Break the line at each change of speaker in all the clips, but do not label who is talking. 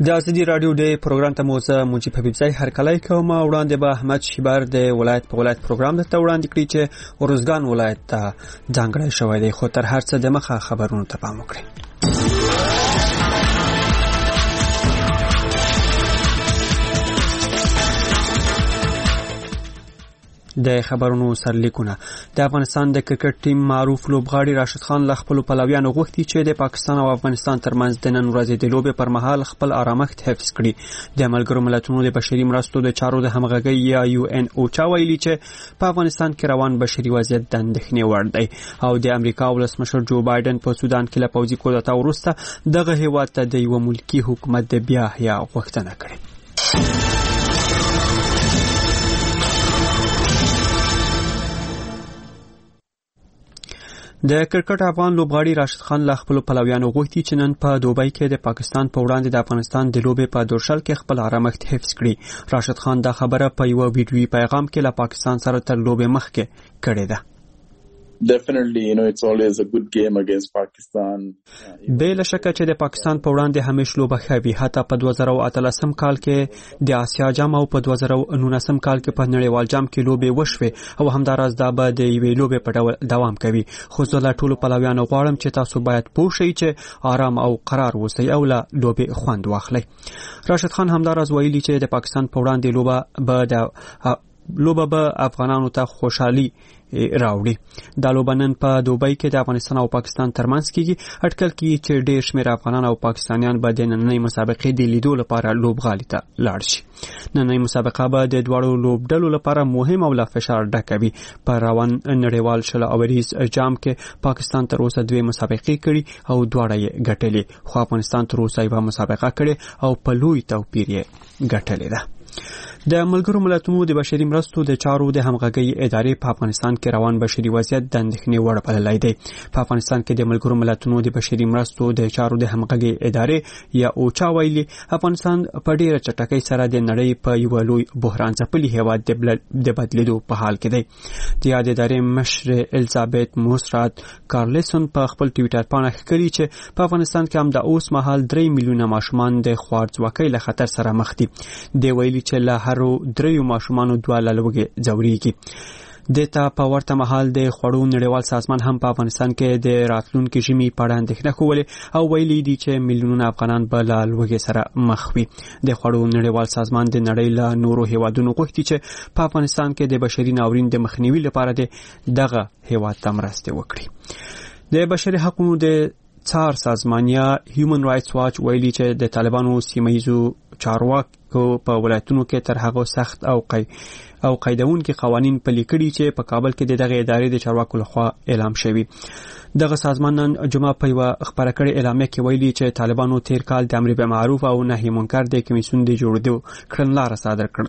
د ازادي رادیو د پروګرام ته موزه مونږ په بيځای هر کله کوم وړاندې به احمد شیبر د ولایت په ولایت پروګرام ته وړاندې کړی چې ورزګان ولایت ته ځانګړی شوی دی. خو تر هر څه د مخه خبرونو ته پام وکړئ. د خبرونو سرلیکونه. د افغانستان د کرکټ ټیم معروف لوبغاړي راشد خان له خپل پلویانو غوښتي چې د پاکستان او افغانستان ترمنځ د نن ورځې د لوبې پر مهال خپل آرامښت حفظ کړي. د ملګرو ملتونو د بشري مرستو د چارو د همغږۍ یا UN اوچا ویلي چې په افغانستان کې روان بشري وضعیت د اندېښنې وړ دی او د امریکا ولسمشر جو بایدن په سودان کې له پوځي کودتا وروسته دغه هیواد ته د یو ملکی حکومت د بیا احیا غوښتنه کړې. د کرکټ افغان لوبغاړي راشد خان له خپل پلویانو غوښتي چې نن په دوبۍ کې د پاکستان په وړاندې د افغانستان د لوبې په دورشل کې خپل آرامښت حفظ کړي. راشد خان دا خبره په یو ویډیویي پیغام کې له پاکستان سره تر لوبې مخکې کړې ده.
Definitely, it's always a good game against Pakistan.
بلا شک چې د پاکستان په وړاندې همیش لوبه خوي. حتی په 2013 کال کې د آسیا جام او په 2019 کال کې په نړیوال جام کې لوبې وشوي او همداراز دا به د یوې لوبې په ډول دوام کوي. خو زه له ټولو پلویانو غواړم چې تاسو باید پوه شئ چې آرام او قرار اوسئ او له لوبې خوند واخلئ. راشد خان همداراز ویلي چې د پاکستان په وړاندې لوبه به افغانانو ته خوشحالي راوړي. دا لوبه نن په دوبۍ کې د افغانستان او پاکستان ترمنځ کېږي. اټکل کېږي چې ډېر شمېر افغانان او پاکستانیان به د نننۍ مسابقې د لیدو لپاره لوبغالي ته لاړ شي. نننۍ مسابقه به د دواړو لوبډلو لپاره مهم او له فشار ډکه وي. په روان نړیوال شل اوریز جام کې پاکستان تر اوسه 2 مسابقې کړي او دواړه یې ګټلې، خو افغانستان تر اوسه یوه مسابقه کړې او په لوی توپیر یې ګټلې ده. د ملګرو ملتونو د بشري مرستو د چارو د همغږۍ ادارې په افغانستان کې روان بشري وضعیت د اندېښنې وړ بللی دی. په افغانستان کې د ملګرو ملتونو د بشري مرستو د چارو د همغږۍ ادارې یا اوچا ویلي افغانستان په ډیره چټکۍ سره د نړۍ په یو لوی بحران ځپلي هیواد د بدلیدو په حال کې دی. د یاد ادارې مشر الیزابت موسرات کارلسون په خپل ټویټر باندې ښکاري چې په افغانستان کې هم د اوس مهال 3 میلیونه ماشومان د خوارځواکۍ له خطر سره مخ دي. دی ویلي چې له هر 3 ماشومانو 2 لوګي ځوريږي. دته په ورته مهال د خوړو نړیوال سازمان هم په افغانستان کې د راتلونکي ژمي په اړه اندېښنه کوله او ویلي دي چې میلیونونه افغانان به له لوګي سره مخ وي. د خوړو نړیوال سازمان د نړۍ له نورو هیوادونو غوښتي چې په افغانستان کې د بشري ناورین د مخنیوي لپاره دغه هیواد ته مرسته وکړي. د بشري حقوقو د څار سازمان یا هیومن رائټس واچ ویلي چې د طالبانو سیمه‌ییزو چارواکو په ولایتونو کې تر هغه سخت او قیدونکي قوانین پلي کړي چې په کابل کې دغه ادارې د چارواکو لخوا اعلان شوی. دغه سازمان نن جمعه په یو خبره کړې اعلامیه کې ویلي چې طالبانو تیر کال د امر بالمعروف او نهي منکر د کمیسیون د جوړېدو کړنلاره صادر کړه.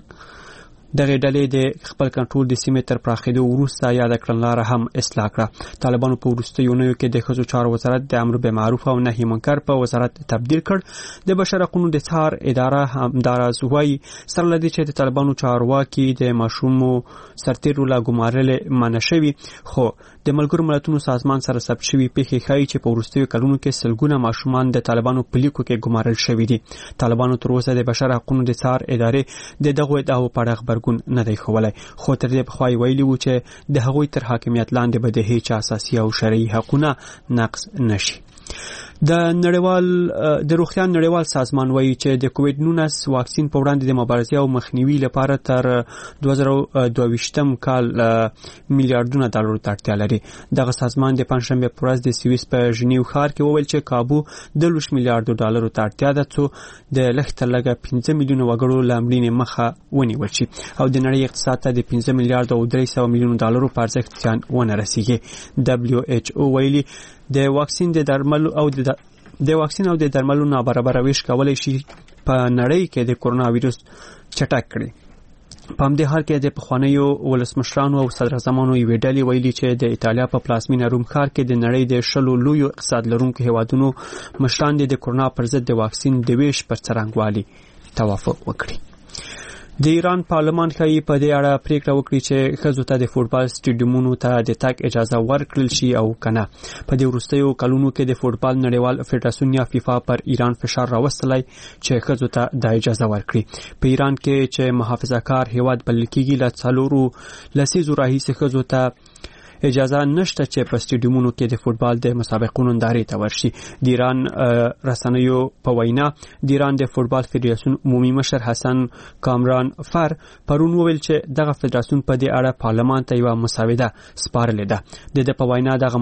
دغه ډلې د خپل کنټرول د سیمې تر پراخېدو وروسته یاد کړنلاره هم اصلاح کړه. طالبانو په وروستیو یونیو کې د ښځو چارو وزارت د امر بالمعروف او نهي منکر په وزارت تبدیل کړ. د بشر حقوقو د څار اداره همداراز وایي سره لدی چې د طالبانو چارواکي د ماشومو سرتیرو لا ګمارلې منشوي، خو د ملګرو ملتونو سازمان سره ثبت شوی پیښې ښایي چې په وروستیو کلونو کې سلګونه ماشومان د طالبانو په لیکو کې ګمارل شوي دي. طالبانو تر اوسه د بشر حقوقو د څار ادارې د دغه ادعاو په اړه خبرګون نه دی ښوولی، خو تر دې پخوا ویلي وو چې د هغوی تر حاکمیت لاندې به د هیڅ اساسي او شرعي حقونه نقض نشي. د روغتیا نړیوال سازمان وایي چې د کووډ-19 واکسین په وړاندې د مبارزې او مخنیوي لپاره تر 2022 کال میلیارډونه ډالر ته اړتیا لري. دغه سازمان د پنځشنبه پر ورځ د سویس په ژنیو ښار کې وویل چې کابو 10 میلیارډ ډالر ته اړتیا ده چې د لږ تر لږه 15 میلیونه وګړو لاملینې مخه ونیول شي او د نړۍ اقتصاد ته د 15 میلیارډ او 300 میلیونه ډالر په ارزښت ځان ونه رسیږي. WHO ویلي د واکسین او د درملو نابرابر ویش کولای شي په نړۍ کې د کورونا وایرس چټک کړي. په همدې حال کې د پخوانیو ولسمشرانو او صدراعظمانو یوې ډلې ویلي چې د ایټالیا په پلازمینه روم ښار کې د نړۍ د 10 لویو اقتصاد لرونکو هیوادونو مشران د کورونا پر ضد د واکسین د ویش پر څرنګوالي توافق وکړي. د ایران پارلمان ښایي په دې اړه پریکړه وکړي چې ښځو ته د فوټبال سټیډیومونو ته د تګ اجازه ورکړل شي او کنه. په دې وروستیو کلونو کې د فوټبال نړیوال فدراسیون یا فیفا پر ایران فشار راوستلی چې ښځو ته د اجازه ورکړي. په ایران کې چې محافظه کار هیواد بلل کېږي له څلورو لسیزو راهیسې ښځو ته اجازه نشته چې په سټیډیومونو کې د فوټبال د مسابقو نندارې ته ورشي. د ایران رسنیو په وینا د ایران د فوټبال فدراسیون عمومي مشر حسن کامران فر پرون وویل چې دغه فدراسیون په دې اړه پارلمان ته یو مسوده سپارلې ده. د په وینا دغه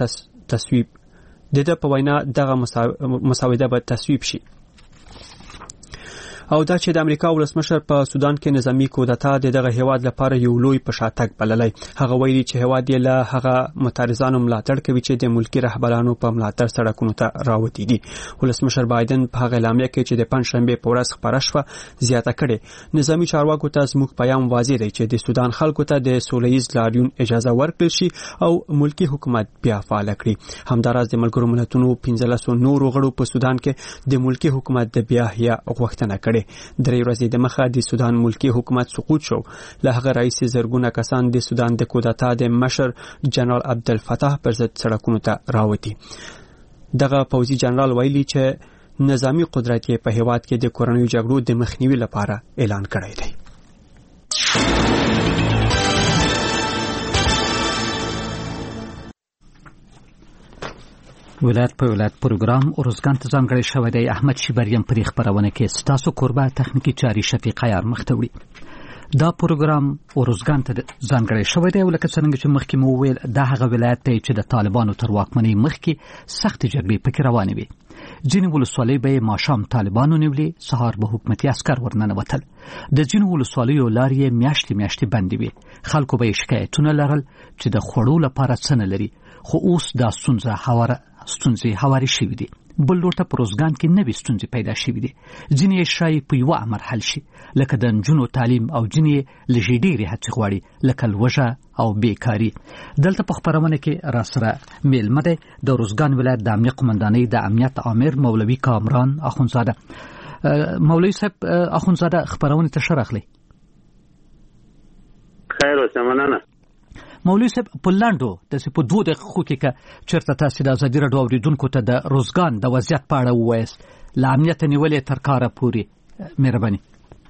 مسوده به تصویب شي. او دا چې د امریکا ولسمشر په سودان کې نظامی کودتا دغه هیواد لپاره یو لوی پشاتګ بللی. هغه ویلي چې هیواد یې له هغه متارزانو ملاتړ کوي چې د ملکی رهبرانو په ملاتړ سړکونو ته راوتی دي. ولسمشر بایدن په هغه اعلامیه کې چې د پنځشنبه په ورځ خبره شوه زیاته کړي نظامی چارواکو ته زموږ پیغام واضح دی چې د سودان خلکو ته د سولهییز لاریون اجازه ورکړل شي او ملکی حکومت بیا فعال کړي. همداراز د ملګرو ملتونو 15 نورو غړو په سودان کې د ملکی حکومت د بیا احیا غوښتنه کړې. درې ورځې د مخه د سودان ملکی حکومت سقوط شو. له هغه رئیس زرګونه کسان د سودان د کودتا د مشر جنرال عبدالفتاح پر ضد سړکونو ته راوتی. دغه پوځي جنرال ویلي چې نظامی قدرت یې په هیواد کې د کورنیو جګړو د مخنیوي لپاره اعلان کړی دی.
ولایت په ولایت پروګرام ورزګان ته ځانګړی شوی دی. احمد شیبریم پر خبرونه کې ستاسو قربا تخنیکی چاري شفیق عیار مختوړي. دا پروګرام ورزګان ته ځانګړی شوی دی ولکه څنګه چې مخکې مو ویل دا هغه ولایت دی چې د طالبانو تر واکمنۍ مخکې سخت جګړې پکې روانې وي. ځینې ولسوالۍ به ماښام طالبانو نیولې، سهار به حکومتي عسکر ورننوتل. د ځینو ولسوالیو لارې میاشتې بندې وي. خلکو به شکایتونه لرل چې د خوړو لپاره څه نه لري، خو اوس دا ستونزې هواري شوي دي. بل لورته په روزګان کې نوې ستونزې پیدا شوي دي. ځینې یې شایي په یوه امر حل شي، لکه د نجونو تعلیم، او ځینې یې لږې ډېرې هڅې غواړي لکه لوږه او بیکاري. دلته په خپرونه کې راسره میلمه دی د روزګان ولایت د امنیت قمندانۍ د امنیت آمر مولوي کامران اخونزاده. مولوي صاحب اخونزاده خپرونه ته ښه راغلی.
خیر اوسه، مننه.
مولوي صاحب په لاندو د په 2 دقیقو کې چرته تاسو د ازادي راډیو اوریدونکو ته د روزګان د وضعیت په اړه ووایاست، له امنیت نیولې تر کاره پورې. مهرباني.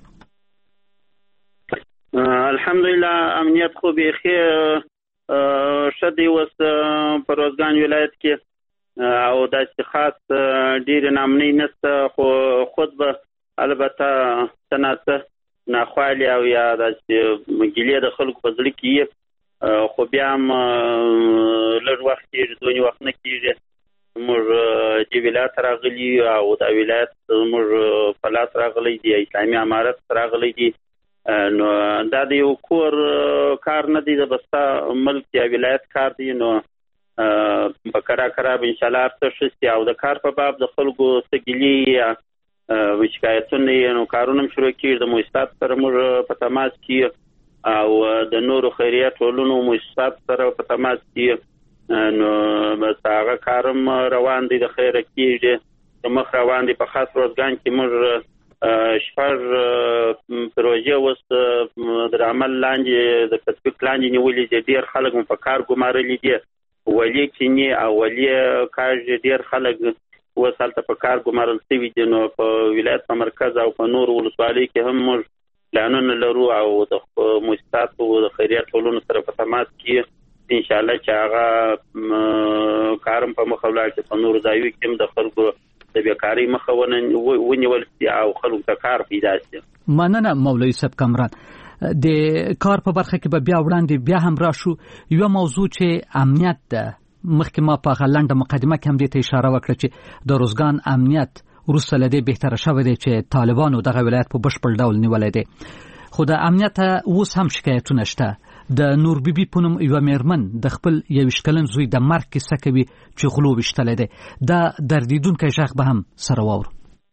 الحمدلله امنیت خو بیخي ښه دی اوس په روزګان ولایت کې، او داسې خاص ډېرې ناامنۍ نشته، خو خود به البته څه ناڅه ناخوالې او یا داسې ګیلې د خلکو په زړه کې خو بیا هم لږ وخت کېږي، دونې وخت نه کېږي. موږ دې ولایت راغلي او دا ولایت موږ په لاس راغلی دی، اسلامي امارت راغلی دی. نو دا د یو کور کار نه دی، د بستا ملک یا ولایت کار دی. نو په کرا به انشاءالله ارته شي او د کار په باب د خلکو څه ګیلې یا شکایتونه نو کارونه هم شروع کېږي. د مؤسسات سره موږ په تماس کې او د نورو خیریه ټولنو مؤسسات سره په تماس کې، نو بس هغه کارم روان دی، د خیره کېږي مخ روان دی. په خاص روزګان کې موږ شپږ پروژې اوس د عمل لاندې د تطبیق لاندې نیولې دي. ډېر خلک په کار ګمارلي دي، ولې چینی او ولې کاج ډېر خلک اوس هلته په کار ګمارل شوي دي. نو په ولایت په مرکز او په نورو ولسوالیو کې هم موږ پلانونه لرو او د مؤسساتو د خیریه ټولنو سره په تماس کې انشاءالله چې هغه کارم په مخه ولاړ چې په نورو ځایو کې هم د خلکو د بیکارۍ مخه ونیول شي او خلکو ته کار پیدا شي.
مننه مولوي صاحب کامران. د کار په برخه کې به بیا وړاندې بیا هم راشو. یو موضوع چې امنیت ده، مخکې ما په غلنده مقدمه کې هم دې ته اشاره وکړه چې د روزګان امنیت وروسته له دې بهتره شوی دی چې طالبانو دغه ولایت په بشپړ ډول نیولی دی. خو د امنیت اوس هم شکایتونه شته. د نور بیبي په نوم یوه میرمن د خپل 21 کلن زوی د مرګ کیسه کوي چې غلو ویشتلی دی. دا دردیدونکی غږ به هم سره واورو.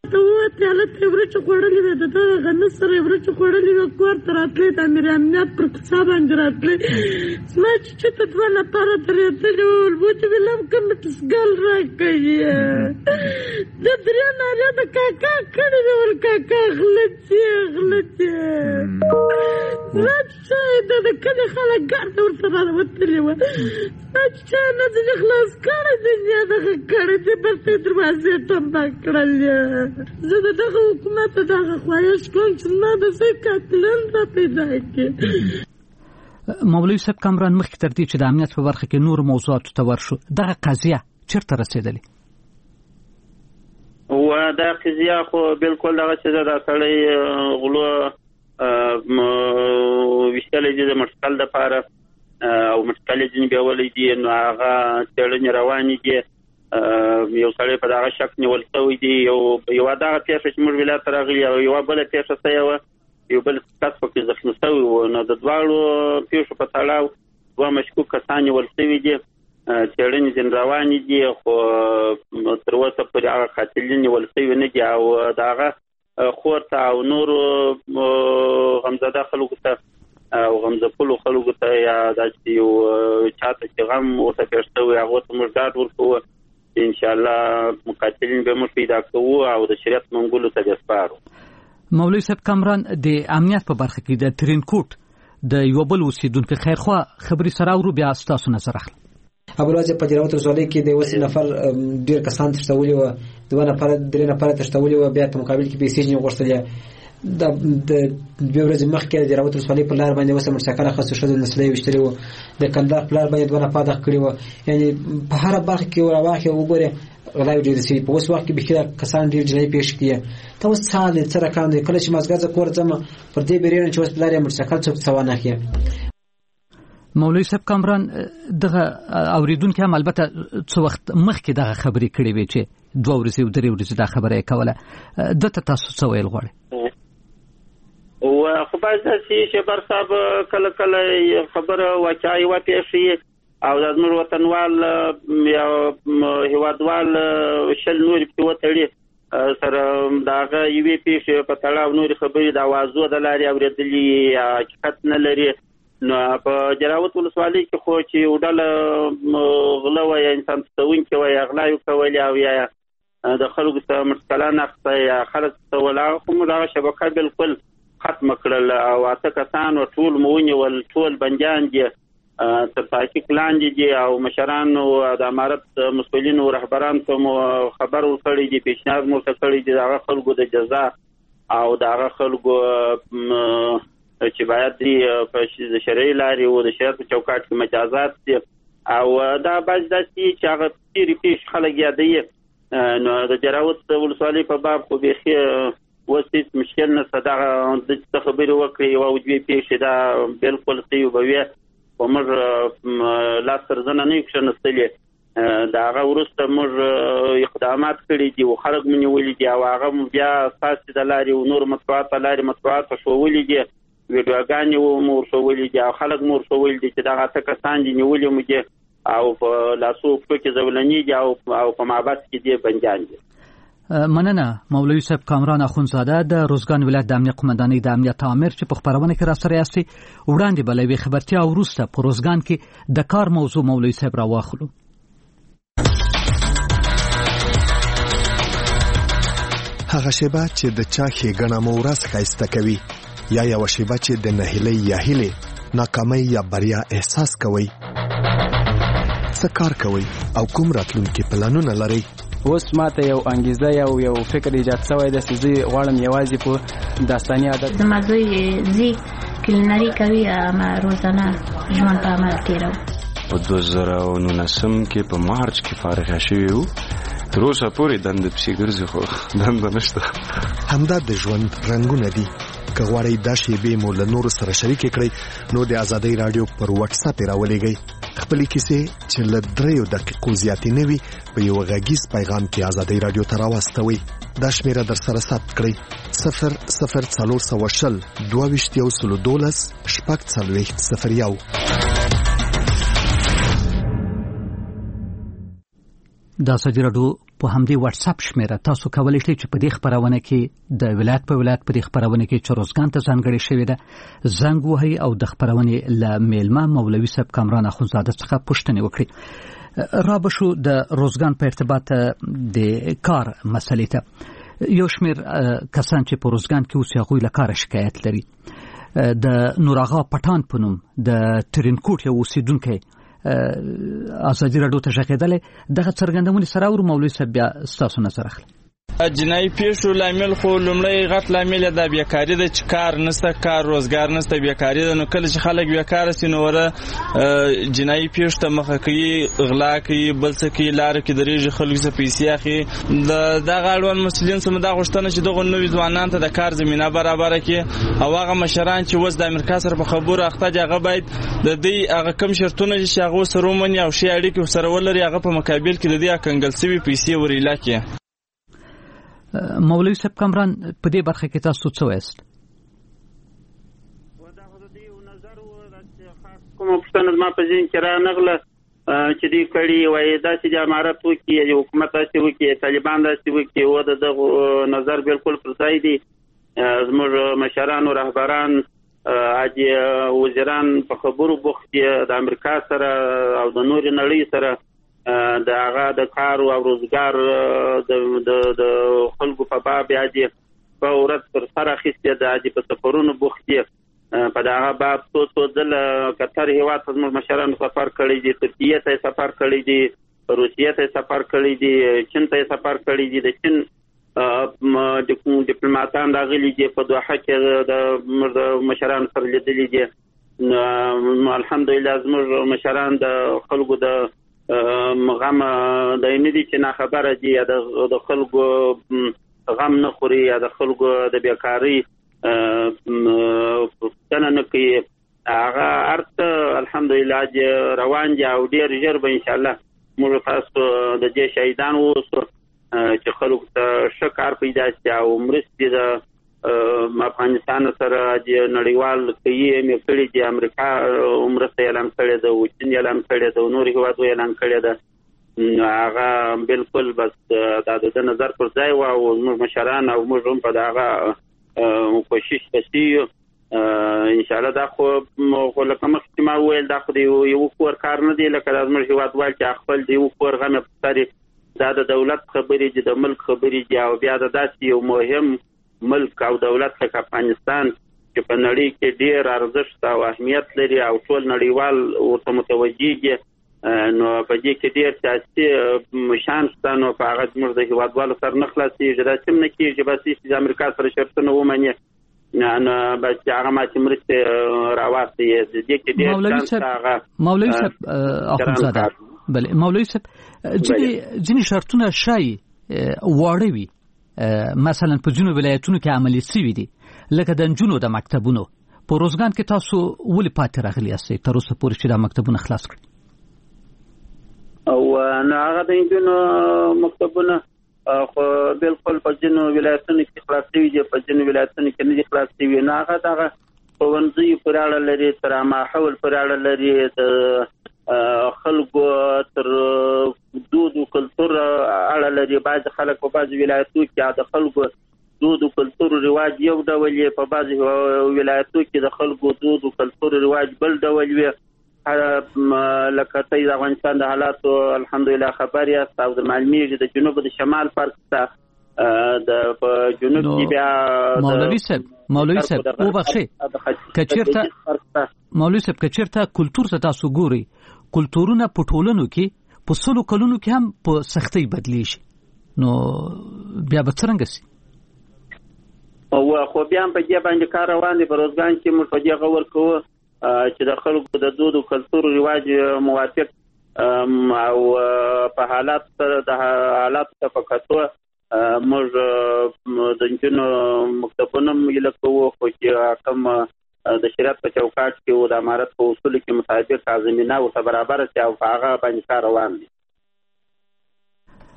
ته وته حالت ورچ خوړلې وې د غنه سره ورچ خوړلې وې کور ته راتلې د امیر امنیت پر کوڅه باندې راتلې ما چې ته دوه نفر درېدلې ول بوت ویلم کوم تسګل راکې د درې نه د کاکا کړي ول کاکا غلطي ما چې د کله خلک ګرځي ورسره وتلې و چې نه د خلاص کړي دنیا د کړي د برته دروازې ته کړل زه دغه حکومت دغه خواهش کوم چې نه د څه قاتلان را پیدا کړي.
مولوي صاحب کامران مخکې تر دې چې د امنیت په برخه کې نور موضوعات ته ورشو دغه قضیه چیرته رسیدلې؟
و دا قضیه خو بالکل دغه چې دا سړی غلو وشتلې دي د مرسل د پاره او مرسل دي بیولې دي نو هغه چړنې روانې دي یو سړی په دغه شک نیول شوی دی یو دغه پیښه چې موږ ولایت راغلی او یو بل پیښه سوی یو بل کس په ځخنه شوی و نو د دواړو پیښو په تړاو دوه مشکوک کسان نیول شوي دي چړنې دین روانې دي خو تر اوسه پورې هغه قاتلین نیول شوي نه دي او دغه خور ته او نورو غمزده خلکو ته او غمزپلو خلکو ته یا داسې یو چاته چې غم ورته پېښ شوی هغو ته موږ ډاډ ورکوو ان شاء الله مقاتلین به موږ پیدا کوو او د شریعت منګولو ته سپارو.
مولوي صاحب کامران د امنیت په برخه کې د ترینکوټ د یو بل اوسیدونکو خیرخوا خبري سره ورو بیا تاسو نظر اخلي.
ابوالواجه په جراوت رسولې کې د وسې نفر ډیر کسان تشتولي و دوه نفر درې نفر تشتولي و بیا په مقابل کې به سیجن غوښتل د دوه ورځې مخکې د جراوت رسولې په لار باندې وسه مرسکاله خاصه شوه نسلې وشتري و د کندهار په لار باندې دوه نفر دغه کړی و یعنی په هر برخه کې ورواخه وګوره غلاوي ډیر سي په اوس وخت کې به کسان ډیر جنۍ پیښ کیه ته اوس سال سره کاند کله چې مازګه کور ځم پر دې بیرین چې اوس په لار مرسکاله څوک څوانه کیه.
مولوي صاحب کامران دغه اوریدونکو هم البته څو وخت مخکې دغه خبرې کړې وې چې دوه ورځې او درې ورځې دا خبره کوله دته تاسو څه ویل غواړئ؟
و خو باید داسې شبر صاحب کله کله خبره واقعي وپېښي او د نور وطنوال یا هیوادوال شل نورې پکې وتړي سره د هغه یوې پېښې په تړاو نورې خبرې د اوازو د لارې اورېدلي حقیقت نه لري نو په جراوت ولسوالۍ کې خو چې یو ډله غله وه یا انسان ستوونکي وه یا غلاوې کولې او یا د خلکو څخه مرسکلان اخیسته یا خلک ستول هغه خو موږ هغه شبکه بالکل ختم کړل او اته کسان ټول مو ونیول ټول بندیان دي تر تحقیق لاندې دي او مشران او د امارت مسؤلین او رهبران ته مو خبر ورکړی دي پیشنهاد مو کړی دي هغه خلکو د جزا او هغه خلکو چې باید په شرعي لارې او د شریعت په چوکاټ کې مجازات دي او دا باید داسې چې هغه تیرې پیښ خلک یادوي نو د جراوت ولسوالۍ په باب خو بیخي اوس هېڅ مشکل نشته دغه د خبرې وکړې یوه او دوې پیښې دا بالکل صحیح به وي خو موږ لاس تر زنه نه یو کښېنستلې د هغه وروسته موږ اقدامات کړي دي او خلک مو نیولي دي او هغه مو بیا ستاسې د لارې او نور مطبوعات لارې مطبوعات ښوولي دي ویډیوګانې مو ورښولي دي او خلک مو ورښولي دي چې دغه اته کسان دي نیولي مو دي او په لاسو پښو کې زولنې دي او په محبس کې دي بندیان دي.
مننه مولوي صاحب کامران اخونزاده د روزګان ولایت د امنیت قومندانۍ د امنیت امر چې په خبرونه کې راسره یاستي وړاندې بلوي خبرتیا وروسته په روزګان کې د کار موضوع مولوي صاحب راواخلو.
هغه شیبه چې د چا ښېګڼه مو ورځ ښایسته کوي یا یوه شیبه چې د نهیلۍ یا هیلې ناکامۍ یا بریا احساس کوئ څه کار کوئ او کوم راتلونکي پلانونه لرئ؟
اوس ماته یو انګیزه یو فکر ایجاد شوی دی چې زه غواړم یوازې په داستاني عادت
زما زوی زی کلینري کوي اما روزانه ژوند په عمل تېروم.
په 2019 کې په مارچ کې فارغ شوی وو تر اوسه پورې دنده پسې ګرځي خو دنده نشته.
همدا د ژوند رنګونه دي. که غواړئ دا شیبې مو له نورو سره شریکې کړئ نو د ازادۍ راډیو پر واتس اپ یې راولېږئ. خپلې کیسې چې له 3 دقیقو زیاتې نه وي په یو غږیز پیغام کې ازادۍ راډیو ته راواستوئ. دا شمیره در سره ثبت کړئ 00420 22 شپږ 4001.
د ازادۍ راډیو په همدې واتس اپ شمیره تاسو کولی شئ چې په دې خبرونه کې د ولایت په ولایت په دې خبرونه کې چې روزګان ته ځانګړې شوې ده زنګ وهئ او د خبرونې له میلمه مولوي صاحب کامران اخوندزاده څخه پوښتنې وکړئ. را بشو د روزګان په ارتباط د کار مسلې ته یو شمیر کسان چې په روزګان کې اوس هغوی له کاره شکایت لري. د نوراغا پټان په نوم د ترینکوټ یو اوسیدونکی ازادي راډیو ته ژغېدلی دغه څرګندونې سره ور مولوي صاحب بیا ستاسو نظر اخلي.
جنایي پیښو لامل خو لومړی غټ لامل د بیکاري ده چې کار نشته، کار روزګار نشته، بیکاري ده. نو کله چې خلک بیکاره سي نو وره جنایي پیښو ته مخه کوي، غلا کوي، بل څه کوي، لارو کې درېږي، خلکو څخه پیسې اخلي. دغه اړوند مسؤلین څخه دا غوښتنه چې دغه نوي ځوانانو ته د کار زمینه برابره کړي او هغه مشران چې اوس د امریکا سره په خبرو اخته دي هغه باید د دې هغه کم شرطونه چې هغه سره ومني او ښې اړیکې ورسره ولري هغه په مقابل کې د دې کنګل سوي پیسې ورایله کړي.
مولوي صاحب کامران په دې برخه کې تاسو څه وایست؟
کومه پوښتنه زما په ذهن کې رانغله چې دوی کړي وایي داسې د امارت وکړي، حکومت داسې وکړي، طالبان داسې وکړي، و د دغه نظر بالکل پر ځای دی. زموږ مشران او رهبران عادي وزیران په خبرو بوخت دي د امریکا سره او د نورې نړۍ سره د هغه د کار او روزګار د خلکو په باب عادي په ورځ پر سر اخیستې د عادي په سفرونو بوخت دي. په دغه باب څو ځل قطر هیواد ته زموږ مشرانو سفر کړی دي، ترکیې ته سفر کړی دي، روسیې ته سفر کړی دي، چین ته سفر کړی دي. د چین ډیپلوماټان راغلي دي په دوحه کې د مشرانو سره لیدلي دي. الحمدلله زموږ مشران د خلکو د غم دایمي دي چې نه خبره دي د خلکو غم نه خوري یا د خلکو د بیکاري پوښتنه نه کوي. هغه ارت الحمدلله روان دي او ډېر ژر به انشاءالله موږ تاسو د دې شهیدان اوسو چې خلکو ته ښه کار پیدا شي او مرستې د افغانستان سره د نړیوال کوي مې کړي دي. امریکا مرسته اعلان کړې ده، چین اعلان کړې ده، نور هیوادو اعلان کړې ده. هغه بالکل بس د نظر پر ځای و او موږ مشران او موږ هم په دغه کوشش کوي انشاءالله. دا خو لکه مخکې ما وویل دا خو د یو کور کار نه دی، لکه د زموږ هیوادوال چې خپل د یو کور غم پسري دا د دولت خبرې دي، د ملک خبرې دي او بیا د داسې یو مهم ملک او دولت لکه افغانستان چې په نړۍ کې ډېر ارزښت او اهمیت لري او ټول نړیوال ورته متوجه دي، نو په دې کې ډېر سیاسي شان شته. نو په هغه زموږ د هیوادوالو سره نه خلاصېږي، داسې هم نه کېږي بس چې د امریکا سره شرطونه ومني نو بس هغه ماتې مرستې راواستوي. دې کې ډېر
مولوي صاحب اخوندزاده بله مولوي صاحب ځینې شرطونه شایي واړه وي، مثلا په ځینو ولایتونو کې عملي شوي دي لکه د نجونو د مکتبونو. په روزګان کې تاسو ولې پاتې راغلي یاستئ تر اوسه پورې چې دا مکتبونه خلاص کړي؟
او نه هغه د نجونو مکتبونه خو بالکل په ځینو ولایتونو کې خلاص شوي دي، په ځینو ولایتونو کې نه دي خلاص شوي. نه هغه دغه ښوونځیو پورې اړه لري، تر ماحول پورې اړه لري، د خلکو تر دود او کلتور اړه لري. بعض خلک په بعض ولایتونو کې د خلکو دود او کلتور رواج یو ډول وي، په بعض ولایتونو کې د خلکو دود او کلتور رواج بل ډول وي. لکه ته د افغانستان د حالاتو الحمدلله خبر یاست او د معلومیږي د جنوب د شمال فرق شته. د په جنوب کې بیا
مولوي صاحب وبخښئ کچیرته مولوي صاحب کچیرته کلتور ته تاسو ګوري، کلتورونه په ټولنو کې په سلو کلونو کې هم په سختۍ بدلی شي، نو بیا به څرنګه سي؟
او خو بیا په دې باندې کار روان دی. په روزګان کې موږ په دې غور کوو چې د خلکو د دود او کلتور رواج موافق او په حالات سره د حالات ته فکرو موږ د نجونو مکتبونه مېله کوو، خو چې کوم د شریعت په چوکاټ کې او د امارت په اصولو کې مطابق زمینه ورته برابره شي او په هغه باندې کار روان دی.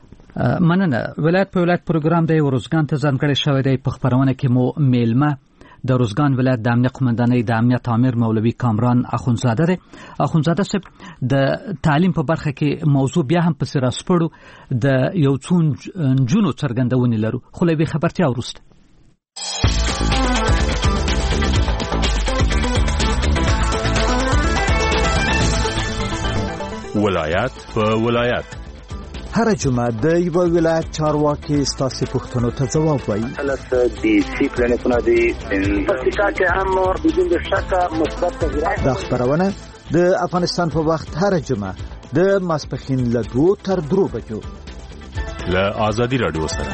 مننه. ولایت په ولایت پروګرام دی روزګان ته ځانګړی شوی دی. په خبرونه کې مو میلمه د روزګان ولایت د امنیت قومندانۍ د امنیت امیر مولوي کامران اخونزاده دی. اخونزاده صاحب د تعلیم په برخه کې موضوع بیا هم پسې راسپړو د یو څو نجونو څرګندونې لرو، خو له دې خبرتیا وروسته
ولایت په ولایت
هر جمعه د یو ولایت چارواکي ستاسو پوښتنو ته ځواب وایي.
حالت دي سی پلانټونه دي پکې هم بدون شک مثبت تغیرات.
د خبرونه د افغانستان په وخت هر جمعه د ماسپښین له 2 تر 3 بجو
له آزادي رادیو سره.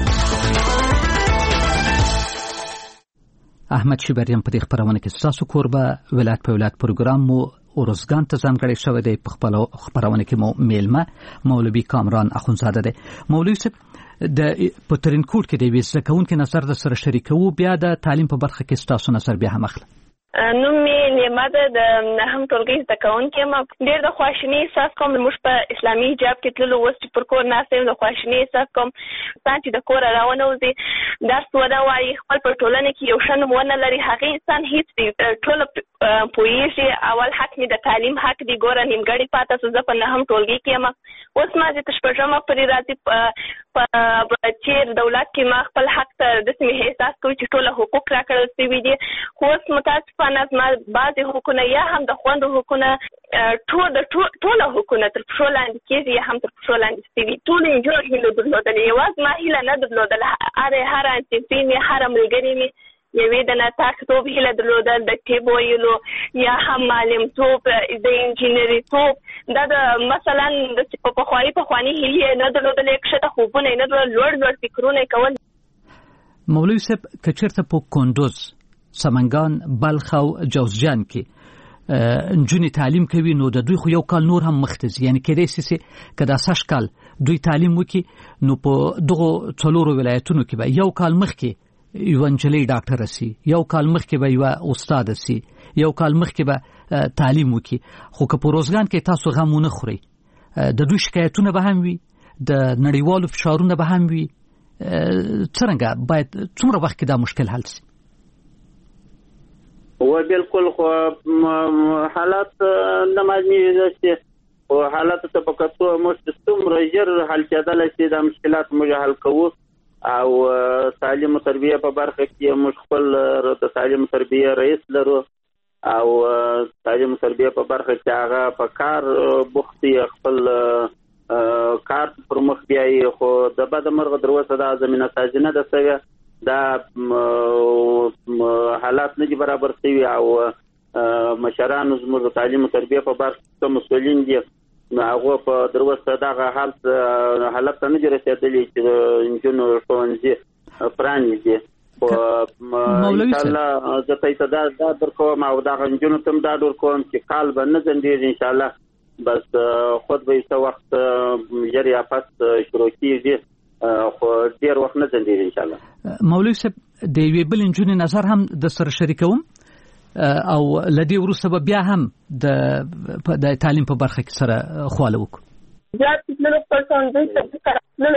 احمد شیبریان په دې خبرونه کې ستاسو کوربه ولایت په ولایت پروګرام مو ورزګان ته ځانګړی شوی دی. په خپل خبرونه کې مو میلمه مولوي کامران اخونزاده دی. مولوي صاحب د پترینکوټ کې د وسکون کې نظر د سره شریکو، بیا د تعلیم په برخه کې ستاسو نظر بیا هم اخلي.
نو مې نیمه ده د هم ټولګي زده کوونکې ما ډېر د خواشینۍ احساس کوم. موږ په اسلامي حجاب کې تللو، اوس چې پر کور ناست یم د خواشینۍ احساس کوم. انسان چې د کوره راونوځي درس ونه وایي، خپل په ټولنه کې یو ښه نوم ونه لري، هغې انسان هېڅ ټوله پوهېږي. اول حق مې د تعلیم حق دی. ګوره نیمګړې پاته سو، زه په نهم ټولګي کې یم، اوس ما چې ته شپږمه پورې راځي په چیر دولت کې ما خپل حق ته داسې مې احساس کوي چې ټوله حقوق راکړل سوي دي. خو اوس متاسفانه زما بعضې حقونه یا هم د خویندو حقونه ټوله حقونه تر پښو لاندې کېږي یا هم تر پښو لاندې سوي. ټولو نجونو هیله درلودلې، یوازې ما هیله نه درلودله. هر انصفي مې هر ملګري مې یوې د نطاقتوب هیله درلودل، د طب ویلو یا هم معلمتوب، د انجینري توب. دا د مثلا د پخواني هیلې نه درلودلې، کښته خوبونه یې نه درلودل، لوړ فکرونه یې کول.
مولوي صاحب که چېرته په کندوز، سمنګان، بلخ او جوزجان کې نجونې تعلیم کوي، نو د دوی خو یو کال نور هم مخته ځي. یعنې کېدای شي که دا 6 کال دوی تعلیم وکړي، نو په دغو 4 ولایتونو کې به یو کال مخکې یو نجلۍ ډاکټره سي، یو کال مخکې به یو استاد سي، یو کال مخکې به تعلیم وکړي. خو که په روزګان کې تاسو غم ونه خورئ، د دوی شکایتونه به هم وي، د نړیوالو فشارونه به هم وي. څرنګه باید څومره وخت کې دا مشکل حل شي؟
و بالکل خو حالات نه معنی چې او حالات ته په کتو موږ څومره ژر حل کېدل چې د مشکلات موږ حل کوو. او تعلیم او تربیه په برخه کې موږ خپل د تعلیم او تربیه رئیس لرو، او تعلیم او تربیه په برخه کې هغه په کار بوختي خپل کار پر مخ بیاي. خو د بد مرغ دروازه د زمينه سازنه د سوي دا حالات نه برابر شوي، او مشران زموږ د تعلیم او تربیه په برخه کې مسؤلین دي، هغه په دروازه دغه حالت ته نه رسیدلی چې انجونو ښوونځي پرانیزي.
مولوي صاحب
زه ته دا درکوم او دغه انجونو ته دا درکوم چې کال به نه ځندېږي ان شاء الله، بس خود به څه وخت جری افت شروع کیږي، خو ډیر وخت نه ځندېږي ان شاء الله.
مولوي صاحب د یوې بل انجونې نظر هم د سره شریکوم، او لدی وروسته بیا هم د تعلیم په برخه کې سره خواله وکړو.
زیات څلور پرسنټیج سره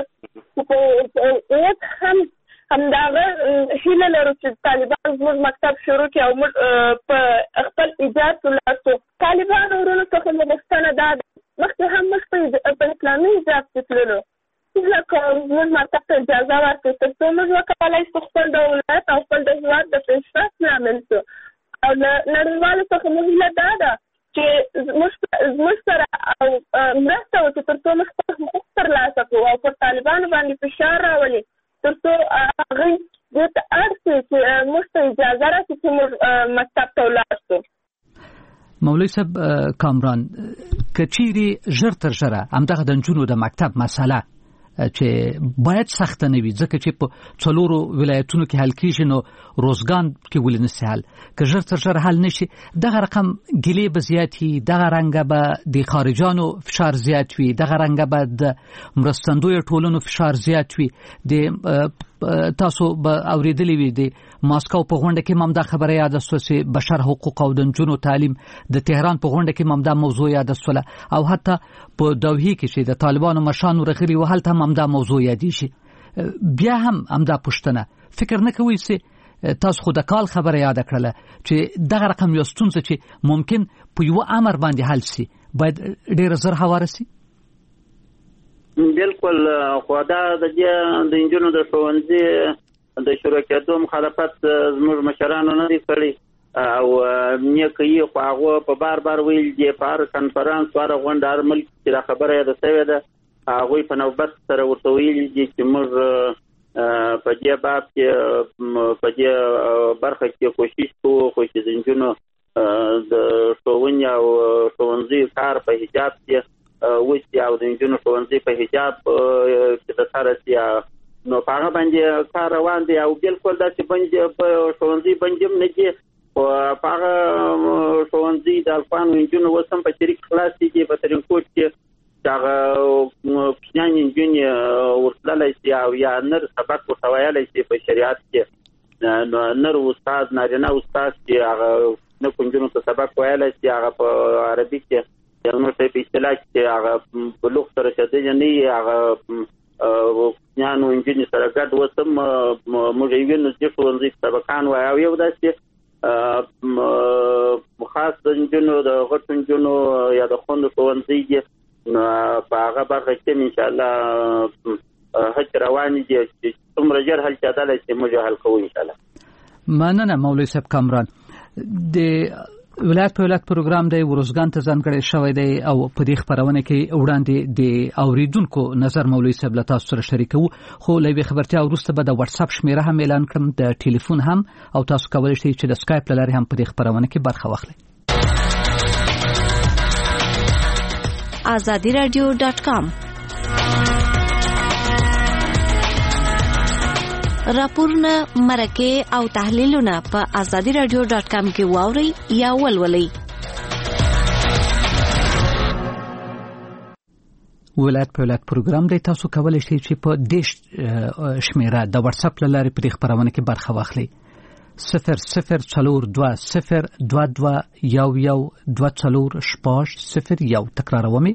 هم همداغه هیله لرو چې طالبان زموږ مکتب شروع کړي او موږ په خپل ایجاد ولاسو. طالبان ورونو څخه مستنه ده مخکې هم موږ په اسلامي ایجاد کې تللو، ځکه موږ مکتب ته اجازه ورکړو تر څو موږ وکولای شو خپل دولت او خپل د هېواد د پیشرفت لامل شو. او نړیوالو څخه مو هیله دا ده چې زموږ سره مرسته وکړي تر څو موږ خپل حقوق ترلاسه کړو او پر طالبانو باندې فشار راولي تر څو هغوی دې ته اړ شي چې موږ ته اجازه راکړي چې موږ مکتب ته ولاړ شو.
مولوي صاحب کامران، که چیرې ژر تر ژره همدغه د نجونو د مکتب مسله چې باید سخته نه وي، ځکه چې په 4 ولایتونو کې حل کېږي، نو روزګان کې ولې نشي حل؟ که ژر تر ژره حل نشي، دغه رقم ګیلې به زیات وي، دغه رنګه به د خارجانو فشار زیات وي، دغه رنګه به د مرستندویه ټولنو فشار زیات وي. د تاسو به اوریدلې وي د ماسکو په غونډه کې ممدا خبره یاد شوه چې بشر حقوق او د نجونو تعلیم، د تهران په غونډه کې ممدا موضوع یاد شوه، او حتی په دوحه کې چې د طالبانو مشان ورغلي و هلته ممدا موضوع یادې شي. بیا هم همدا پښتنه فکر نه کوي چې تاسو خو د کال خبره یاد کړله چې دغه رقم یو ستونزه چې ممکن په یو امر باندې حل شي باید ډیر زر هواره شي.
بالکل خو دا د انجونو د ښوونځي د شروع کېدو مخالفت زموږ مشرانو نه دي کړی او نه کوي خو هغه په بار ویل دي په هر کنفرانس واره غونډه هر ملک چې دا خبره یاد شوې ده هغه په نوبت سره ورته ویل دي چې موږ په دې باب کې په دې برخه کې کوشش کوو خو چې انجونو د ښوونې او ښوونځي کار په حجاب کې وشي او د انجونو ښوونځي په حجاب کې د سره سي نو په هغه باندې کار روان دی او بالکل دا چې باندې په ښوونځي باندې نه کې او په هغه ښوونځي د افغان انجونو وسم په شریک خلاص دي په ترنکوټ کې هغه پښنان انجونې ورتللی شي او یا نر سبق ورتویلی شي په شریعت کې نر استاد نارینه استاد چې هغه نه کنجونو ته سبق ویلی شي هغه په عربي کې یو نو څه په اصطلاح کې هغه په لوخ سره شدید نه هغه پښنانو انجونې سره ګډ وسم موږ یې وینو چې ښوونځي سبقان وایي او یو داسې خاص د انجونو د غټو انجونو یا د خوندو ښوونځي دي په هغه برخه کې ان شاء الله هڅې روانې دي چې څومره ژر حل کېدلی شي موږ حل کوو ان شاء الله.
مننه مولوي صاحب کامران. د ولایت په ولایت پروګرام دی ورزګان ته ځانګړی شوی دی او په دې خبرونه کې وړاندې د اوریدونکو نظر مولوي صاحب له تاسو سره شریکو خو لوي خبرتیا وروسته به د واتس اپ شمیره هم اعلان کړم د ټلیفون هم او تاسو کولای شئ چې د اسکایپ لارې هم په دې خبرونه کې برخه واخلئ.
azadiradio.com راپورونه مرکه او تحلیلونه په azadiradio.com کې واورئ یا ولولئ.
ولایت په ولایت پروګرام دی تاسو کولای شئ چې په دې شمیره د واتس اپ لارې په خبرونه کې برخه واخلئ. 0042221124 تکراروم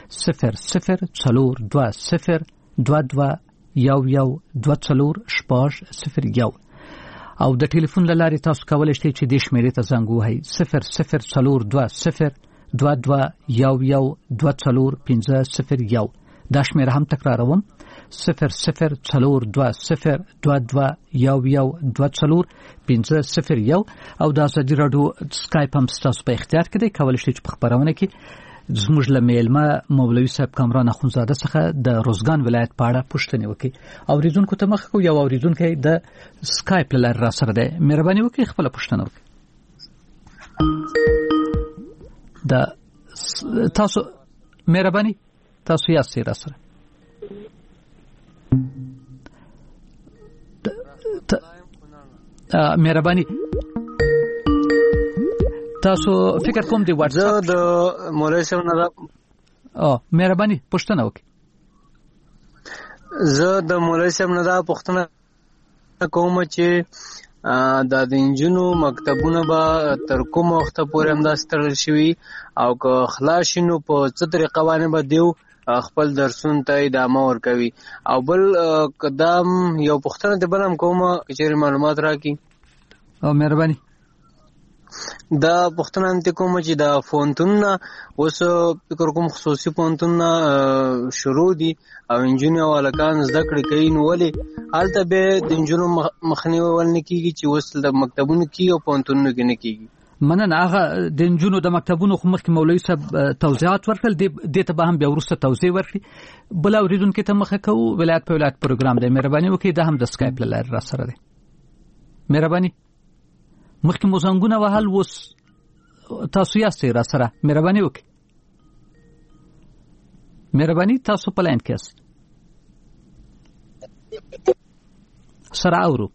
0042221124 او د ټلیفون لارې تاسو کولای شئ چې د شمیرې ته زنګ ووهئ 0042221124 دا شمیره هم تکراروم 0042221124 او د ازادي رادیو سکایپ هم تاسو په اختیار کې دی کولای شئ چې په خبرونه کې زموږ له میلمه مولوي صاحب کامران اخونزاده څخه د روزګان ولایت په اړه پوښتنه وکړي. اوریدونکو ته مخکې یو اوریدونکو د سکایپ لاره را سره ده مهرباني وکړئ خپل پوښتنه وکړئ. د تاسو مهرباني تاسو یې سره سره مهرباني تاسو فکر کوم دی واتس اپ
د مولوي صاحب نه
مهرباني پوښتنه وکړئ.
زه د مولوي صاحب نه دا پوښتنه کوم چې د انجونو مکتبونه به تر کوم وخت پورې همداسې تړل شوي او که خلاص شي نو په څه طریقه باندې به دیو خپل درسونو ته ادامه ورکوي او بل قدم یو پوښتنه د بلم کومه چې معلومات راکړي.
مهرباني
دا پوښتنه انت کوم چې دا فونټونه اوس فکر کوم خصوصي فونټونه شروع دي او انجونو او الکان زده کړې کوي نو ولې حالت به د انجونو مخنیوي ولنه کیږي چې وسل د مکتبونو کې او فونټونو کې نه کیږي.
مننه هغه د انجونو د مکتبونو خو مخکې مولوي صاحب توضیحات ورکړل د ته به هم بیا ورسته توضیح ورکړي. بل اوریدونکو ته مخه کوو ولایت په ولایت پروګرام دی مهرباني وکړئ دا هم د سکایپ لاره را سره دی. مهرباني مخکې مو زنګونه وهل اوس تاسو یې را سره مهرباني وکړئ. مهرباني تاسو په لاین کې یاست سره اورو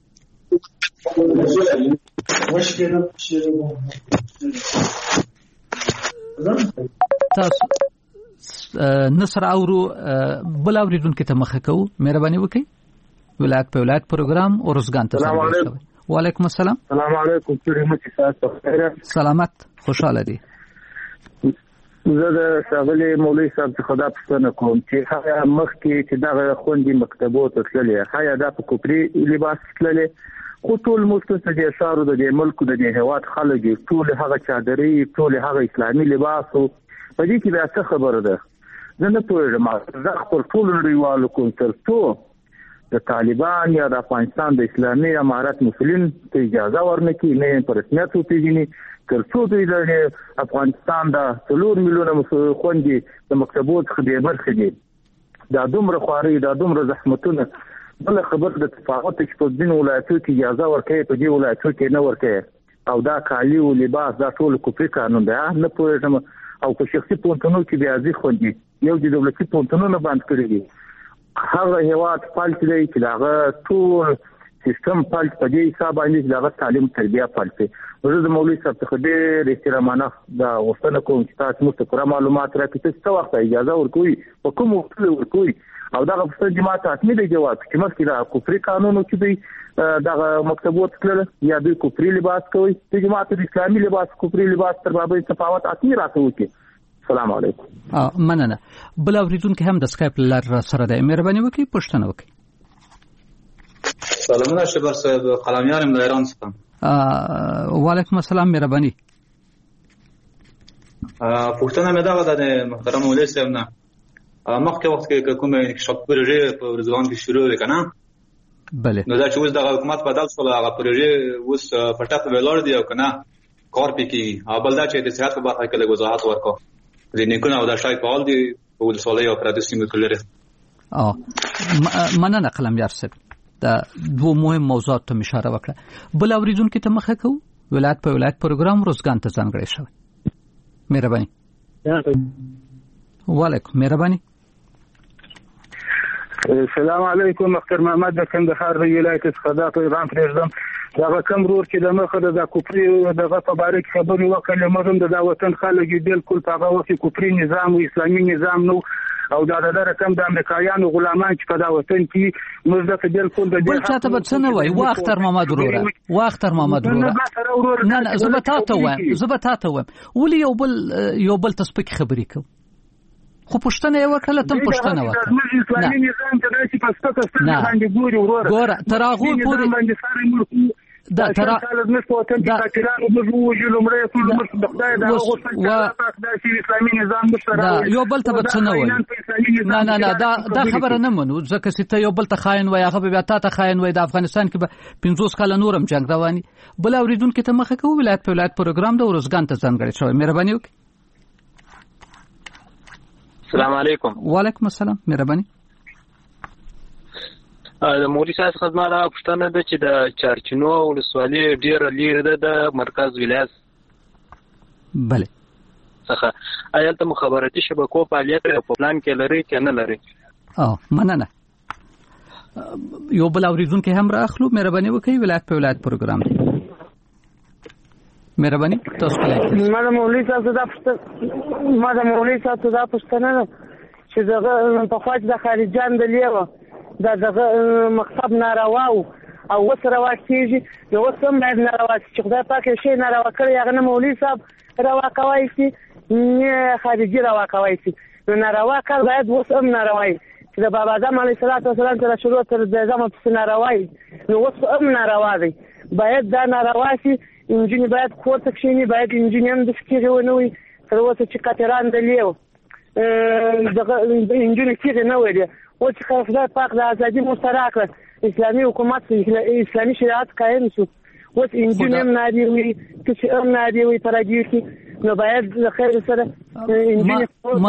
تاسو نصر اورو بل اوریدونکو ته مخه کوو مهرباني وکړئ. ولایت په ولایت پروګرام اورزګان ته وعلیکم السلام.
السلام علیکم. سلامت خوشاله دي.
زه د ښاغلي مولوي صاحب څخه دا پوښتنه کوم چې هغه مخکې چې دغه خوندې مکتبو ته تللې هغه دا په کوپري لباس تللې خو ټول مستند د اشارو د ملک د هیواد خلک ټول هغه چادري ټول هغه اسلامي لباس او په دې کې دا څه خبره ده زه نه پوهېږم زه خپل ټول نړیوالو کوم تر څو د طالبان یا د افغانستان د اسلامي امارت مسلمان ته اجازه ورنکړي نه په رسمیت وپېژني تر څو دوی د افغانستان د 4 میلیونه خوندې د مکتبو څخه بې برخې دي دا دومره خواري دا دومره زحمتونه بل خبر د تفاوت چې په دین ولایتو کې اجازه ورکړي په دې ولایتو کې نه ورکړي او دا کالی او لباس دا ټول کوپری قانون دی نه پوهېږم او په شخصي پونتونو کې بیا ځي خوندې یو د دولتي پونتونو باندې کړی دي هغه هیواد پالت دی چې داغه ټول سیستم پالت په دې حساب باندې داغه تعلیم تربیه پالت زه د مولوي صاحب څخه ډېر احترامانه دا غوښتنه کوم چې تاسو موږ ته پوره معلومات راکړئ چې څه وخت اجازه ورکوي په کوم وخت ورکوي او دغه پوښتنې ما ته حتمي دی جواب چې مخکې دا کوپري قانون چې دوی دغه مکتبو ته تلل یا دوی کوپري لباس کوي چې جماعت د اسلامي لباس کوپري لباس تر بابي تفاوت حتمي راکوي. السلام علیکم.
مننه. بل اوریدونکو هم د سکایپ لار سره د مهرباني وکړئ پوښتنه وکړئ.
سلامونه شبر صاحب قلمیار ام ایران څخه.
وعلیکم السلام مهرباني.
پوښتنه مې دا ده د محترم مولوي صاحب نه مخکې وخت کې کومه انکشاف پروژه په رضوان کې شروع وکړه
بله
نو دا چې اوس د حکومت بدل شو هغه پروژه اوس په ټاپ ویلور دی او کنه کار پکې او بل دا چې د صحت په برخه کې له وزارت ورکو د نیکونه او د شای فعال دي په ولسوالۍ او پردیسي مکلره.
مننه قلمیار صاحب دا دوه مهم موضوعات ته اشاره وکړه. بل اوریدونکو ته مخه کو ولایت په ولایت پروګرام روزګان ته ځانګړی شوی. مهرباني. وعلیکم مهرباني.
السلام علیکم مختار محمد د کندهار ولایت څخه دا پیغام پرېږدم دا کوم رور چې د مخه د کوپری دغه په اړه خبرې وکړل موږ د وطن خلک بالکل په هغه وخت کوپری نظام او اسلامي نظام نو او دا د رقم د امریکایانو غلامان چې په دا وطن کې موږ د بالکل د
بل چاته به څه نه وای واختر محمد وروره نه زبتا وایم ولې یو بل تسپک خبرې کو خو پښتنه یو کله تم پښتنه وکړه
اسلامي نظام ته داسې پسته باندې ګوري وروره
ګوره تراغو پورې دا ترا
د وطن د کارانو د وجلو مړې ټول مخ د خدای دا غوښتنه د اسلامي نظام سره
یو بل ته بچنه وای نه دا خبره نه منو ځکه چې ته یو بل ته خاين وای هغه بیا ته خاين وای د افغانستان کې به 50 کال نورم جنگ رواني. بل اوریدونکو ته مخه کوو ولایت په ولایت پروګرام د روزګان ته ځانګړی شوی. مهرباني وکړئ.
السلام علیکم.
وعلیکم السلام مهرباني.
د مولوي صاحب خدمت دا پوښتنه ده چې د چارچینو ولسوالۍ ډېره لیرې ده د مرکز ولایت
بله
څخه آیا ته مخابراتي شبکو فعالیت په پلان کې لري که نه لري؟
مننه. یو بل اوریدونکو هم راخلو مهرباني وکړئ ولایت په ولایت پروګرام دی. مهرباني تاسو ته
ما د مولوي صاحب ته دا پوښتنه ده چې دغه په خوا د خارجان د لیوه دغه مکتب ناروا او اوس روا کېږي نو اوس هم باید ناروا شي چې خدای پاک یې شی ناروا کړی هغه نه مولوي صاحب روا کوی شي نه خارجي روا کوی شي نو ناروا کار باید اوس هم ناروا وي چې د بابا اعظم علیه السلام سره شروع تر د زمه پسې ناروا وي نو اوس هم ناروا دی باید دا ناروا شي. انجینی باید کور ته کښیني باید انجینی هم د فکرې ونه وي تر اوسه چې کاتران د لیو دغه انجینی کېږي نه وي اوس چې خدای پاک د ازادي مو سره راکړه اسلامي حکومت اسلامي شریعت قایم شو اوس انجینی هم ناري وي کښې هم ناري وي په راډیو کې نو باید د خیر سره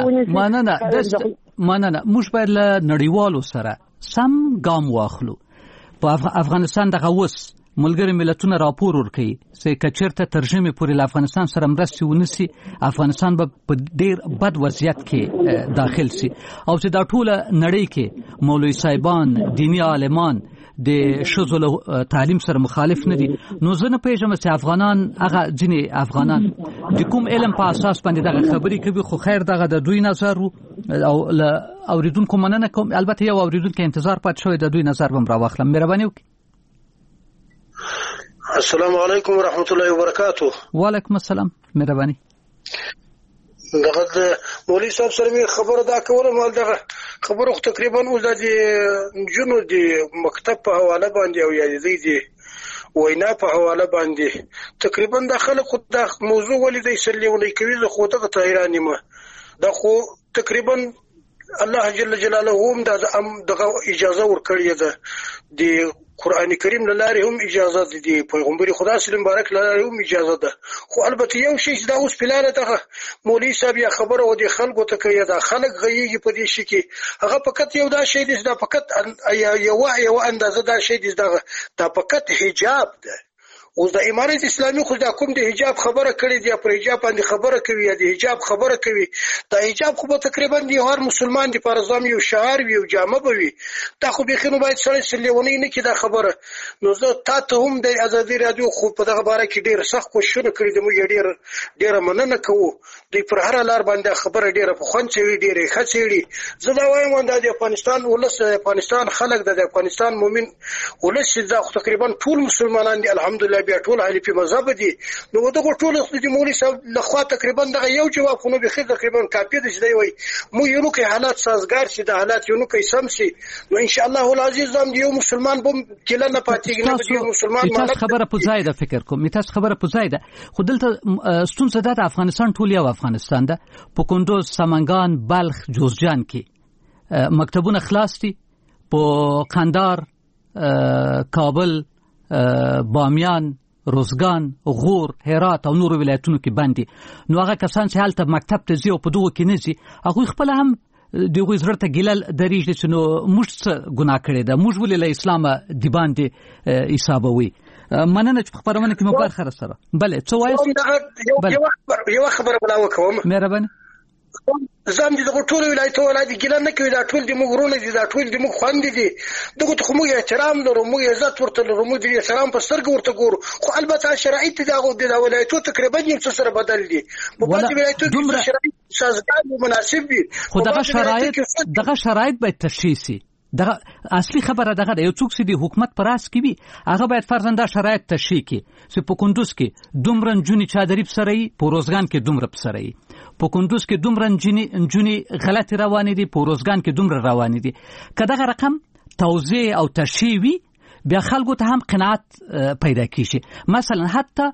مننه موږ باید له نړیوالو سره سم ګام واخلو. په افغانستان دغه اوس ملګری ملتونه راپور ورکوي چې کچرته ترجمه پورې له افغانستان سره مرستې ونیسي افغانستان به په ډېر بد وضعیت کې داخل شي او چې دا ټوله نړۍ کې مولوي صاحبان دینی عالمان د ښځو له تعلیم سره مخالف نه دي نو زه نه پوهېږم چې افغانان هغه ځینې افغانان د کوم علم په اساس باندې دغه خبرې کوي خو خیر دغه د دوی نظر او له اوریدونکو مننه کوم. البته یو اوریدونکو انتظار پات شوی د دوی نظر بم راواخلم. مهرباني وکړئ.
السلام علیکم ورحمت الله وبرکاته.
وعلیکم السلام مهرباني.
دغه مولوي صاحب سره مې خبره دا کوله مال دغه خبره تقریبا اوس د جنو د مکتب په حواله باندې او یا د وینا په حواله باندې تقریبا د خلکو د موضوع ولې د سلیونی کوي زه خو دغه طاهرانی ما دا خو تقریبا الله جل جلاله هم دغه اجازه ورکړی ده د قرآن کریم لاره هم اجازه ده دی پیغمبر خدا صلی مبارک لاره هم اجازه ده خو البته یو شی دا اوس پلاله دغه مولوی صاحب یا خبره و دي خلکو ته کوي دا خلک غيږي په دې شي کې هغه فقط یو دا شی دی دا فقط یو اندازه دا شی دی دا فقط حجاب ده اوس د امارت اسلامي خو دا کوم د حجاب خبره کړې دی پر حجاب باندې خبره کوي د حجاب خبره کوي دا حجاب خو تقریبا دی هر مسلمان دی فرضام یو شعار وي او جامه وي دا خو بخینو باید سره سلیونی نه کی دا خبره نو زه تاسو هم د ازادي رادیو خو په دغه باره کې ډیر سخت کوشش کړی دی موږ ډیر مننه کوو د پر هر لار باندې خبره ډیره په خونچ وی ډیره خڅېړي زه دا وایم د افغانستان ولس افغانستان خلک د افغانستان مؤمن ولس دا تقریبا ټول مسلمانان دي الحمدلله بیا ټول اهل په مذهب دي نو دغه ټول د مولوی صاحب لخوا تقریبا دغه یو جواب خو نو به خیر تقریبا کافي دي دی وای مو یو کې حالات سازگار شي د حالات یو کې سم شي نو ان شاء الله العزیز زم یو مسلمان بم کله نه پاتېږي نه یو مسلمان
مالک خبره پوزای ده فکر کوم تاسو خبره پوزای ده خو دلته ستونزه ده د افغانستان ټول یو افغانستان ده په کندوز سمنګان بلخ جوزجان کې مکتبونه خلاص دي په قندار کابل بامیان روزګان غور هرات او نور ولایتونو کې باندې نو هغه کسان چې حالت مکتب ته ځي او په دغه کې نه ځي هغه خپل هم دغه زړه ته ګلل دریږي چې نو موږ څه ګناه کړی ده موږ ولې له اسلامه دی باندې حسابوي مننه چې خبرونه کې مو برخه سره بله څه وایي
یو خبره بلا وکوم
مهرباني
زم دي دغه ټول ولایت ولادي ګلان نه کوي دا ټول د مغرونه دي دا ټول د مغ خوند دي دغه ته مو احترام لرو مو عزت ورته لرو مو دي احترام په سترګ ورته ګورو خو البته شرایط دغه د ولایتو تقریبا یو څه سره بدل دي په بعضي ولایتو کې شرایط سازګار مناسب دي
خو دغه شرایط باید تشخیصي دغه اصلي خبره دغه یو څوک چې د حکومت پر اس کې وي هغه باید فرضاً دا شرایط تشریح کړي چې په کندوز کې دومره نجونې چادرې بسره وي په روزګان کې دومره بسره وي په کندوز کې دومره نجونې غلط روانې دي په روزګان کې دومره روانې دي که دغه رقم توضیح او تشریح وي بیا خلکو ته هم قناعت پیدا کیږي مثلا حتی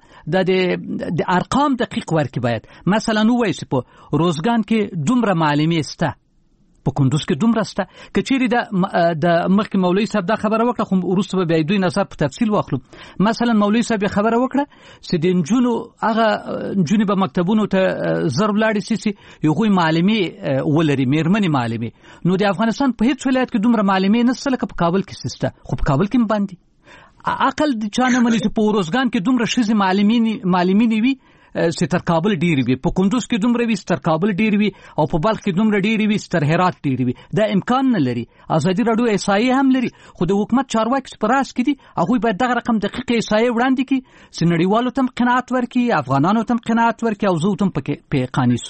د ارقام دقیق ورکړي باید مثلا وایي چې په روزګان کې دومره معلومې سته په کندوز کې دومره سته کچېری د مخکې مولوی صاحب دا خبره وکړه خو وروسته به بیا دوی نظر په تفصیل واخلو مثلا مولوی صاحب خبره وکړه چې د نجونو هغه نجونې به مکتبونو ته ضرب لاړې سي یو غوي معلومي ولري میرمنې معلومي نو د افغانستان په هیڅ ولایت کې دومره معلومي نه سره په کابل کې سسته خو په کابل کې باندې عقل د چانه مني چې په روزګان کې دومره شزي معلومي وي ستر کابل ډیر وي په کندوز کې دومره وي ستر کابل ډیر وي او په بلخ کې دومره ډیر وي ستر هرات ډیر وي دا امکان نه لري ازادي رادیو احصایې هم لري خو د حکومت چارواکي پر اس کې دي هغه باید دغه رقم دقیق احصایې وړاندې کړي چې نړیوالو ته قناعت ورکړي افغانانو ته قناعت ورکړي او زه ته په قانیس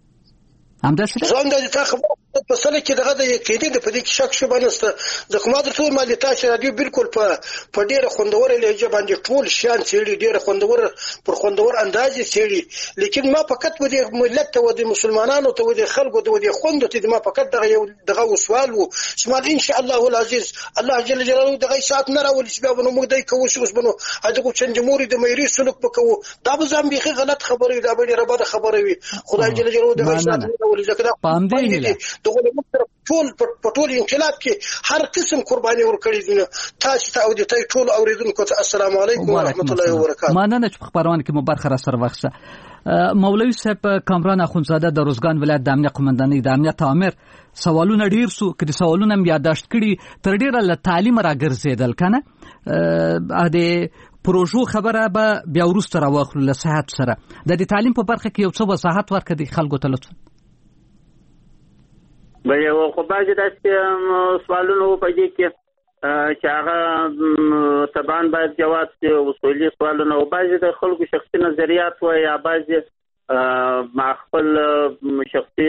همدا څه
ځان د تخبر په سره کې دغه د یقیني د پدې کې شک شوبه نشته د کومه د ټول مالي تاسو رادیو بالکل په ډیره خوندور لهجه باندې ټول شان چیرې ډیره خوندور پر خوندور اندازې چیرې لیکن ما فقط و د ملت ته و د مسلمانانو ته و د خلکو ته و د خوند ته ما فقط دغه وسوال وو چې ان شاء الله العزيز الله جل جلاله دغه ساعت نه راول چې بیا نو موږ دای کوو چې بنو هغه چن جمهوریت د مېری سلوک وکړو دا به زم بيخي غلط خبره دا به ډیره بده خبره وي خدای جل جلاله دغه ساعت نه راول ځکه
پام دی
دغه ټول په ټول انقلاب کې هر قسم قرباني ورکړي دي تاسو ته او د ټول اوریدونکو ته السلام علیکم ورحمت الله وبرکاته
مننه چې خبرونه کې مبارک را سره وخته مولوی صاحب کامران اخونزاده د روزګان ولایت د امنیت قومندانۍ د امنیت امر سوالونه ډیر سو کړي سوالونه هم یاداشت کړي تر ډیره له تعلیم راګرځیدل کنه د پروژو خبره به بیا ورسته راوخلو له صحت سره د تعلیم په برخه کې یو څه وضاحت ورکړي خلکو ته لطفا
بله خو بعضې داسې سوالونه و په دې کې چې هغه طبعا باید جواب شي اصولي سوالونه و بعضې د خلکو شخصي نظریات و یا بعضې ما خپل شخصي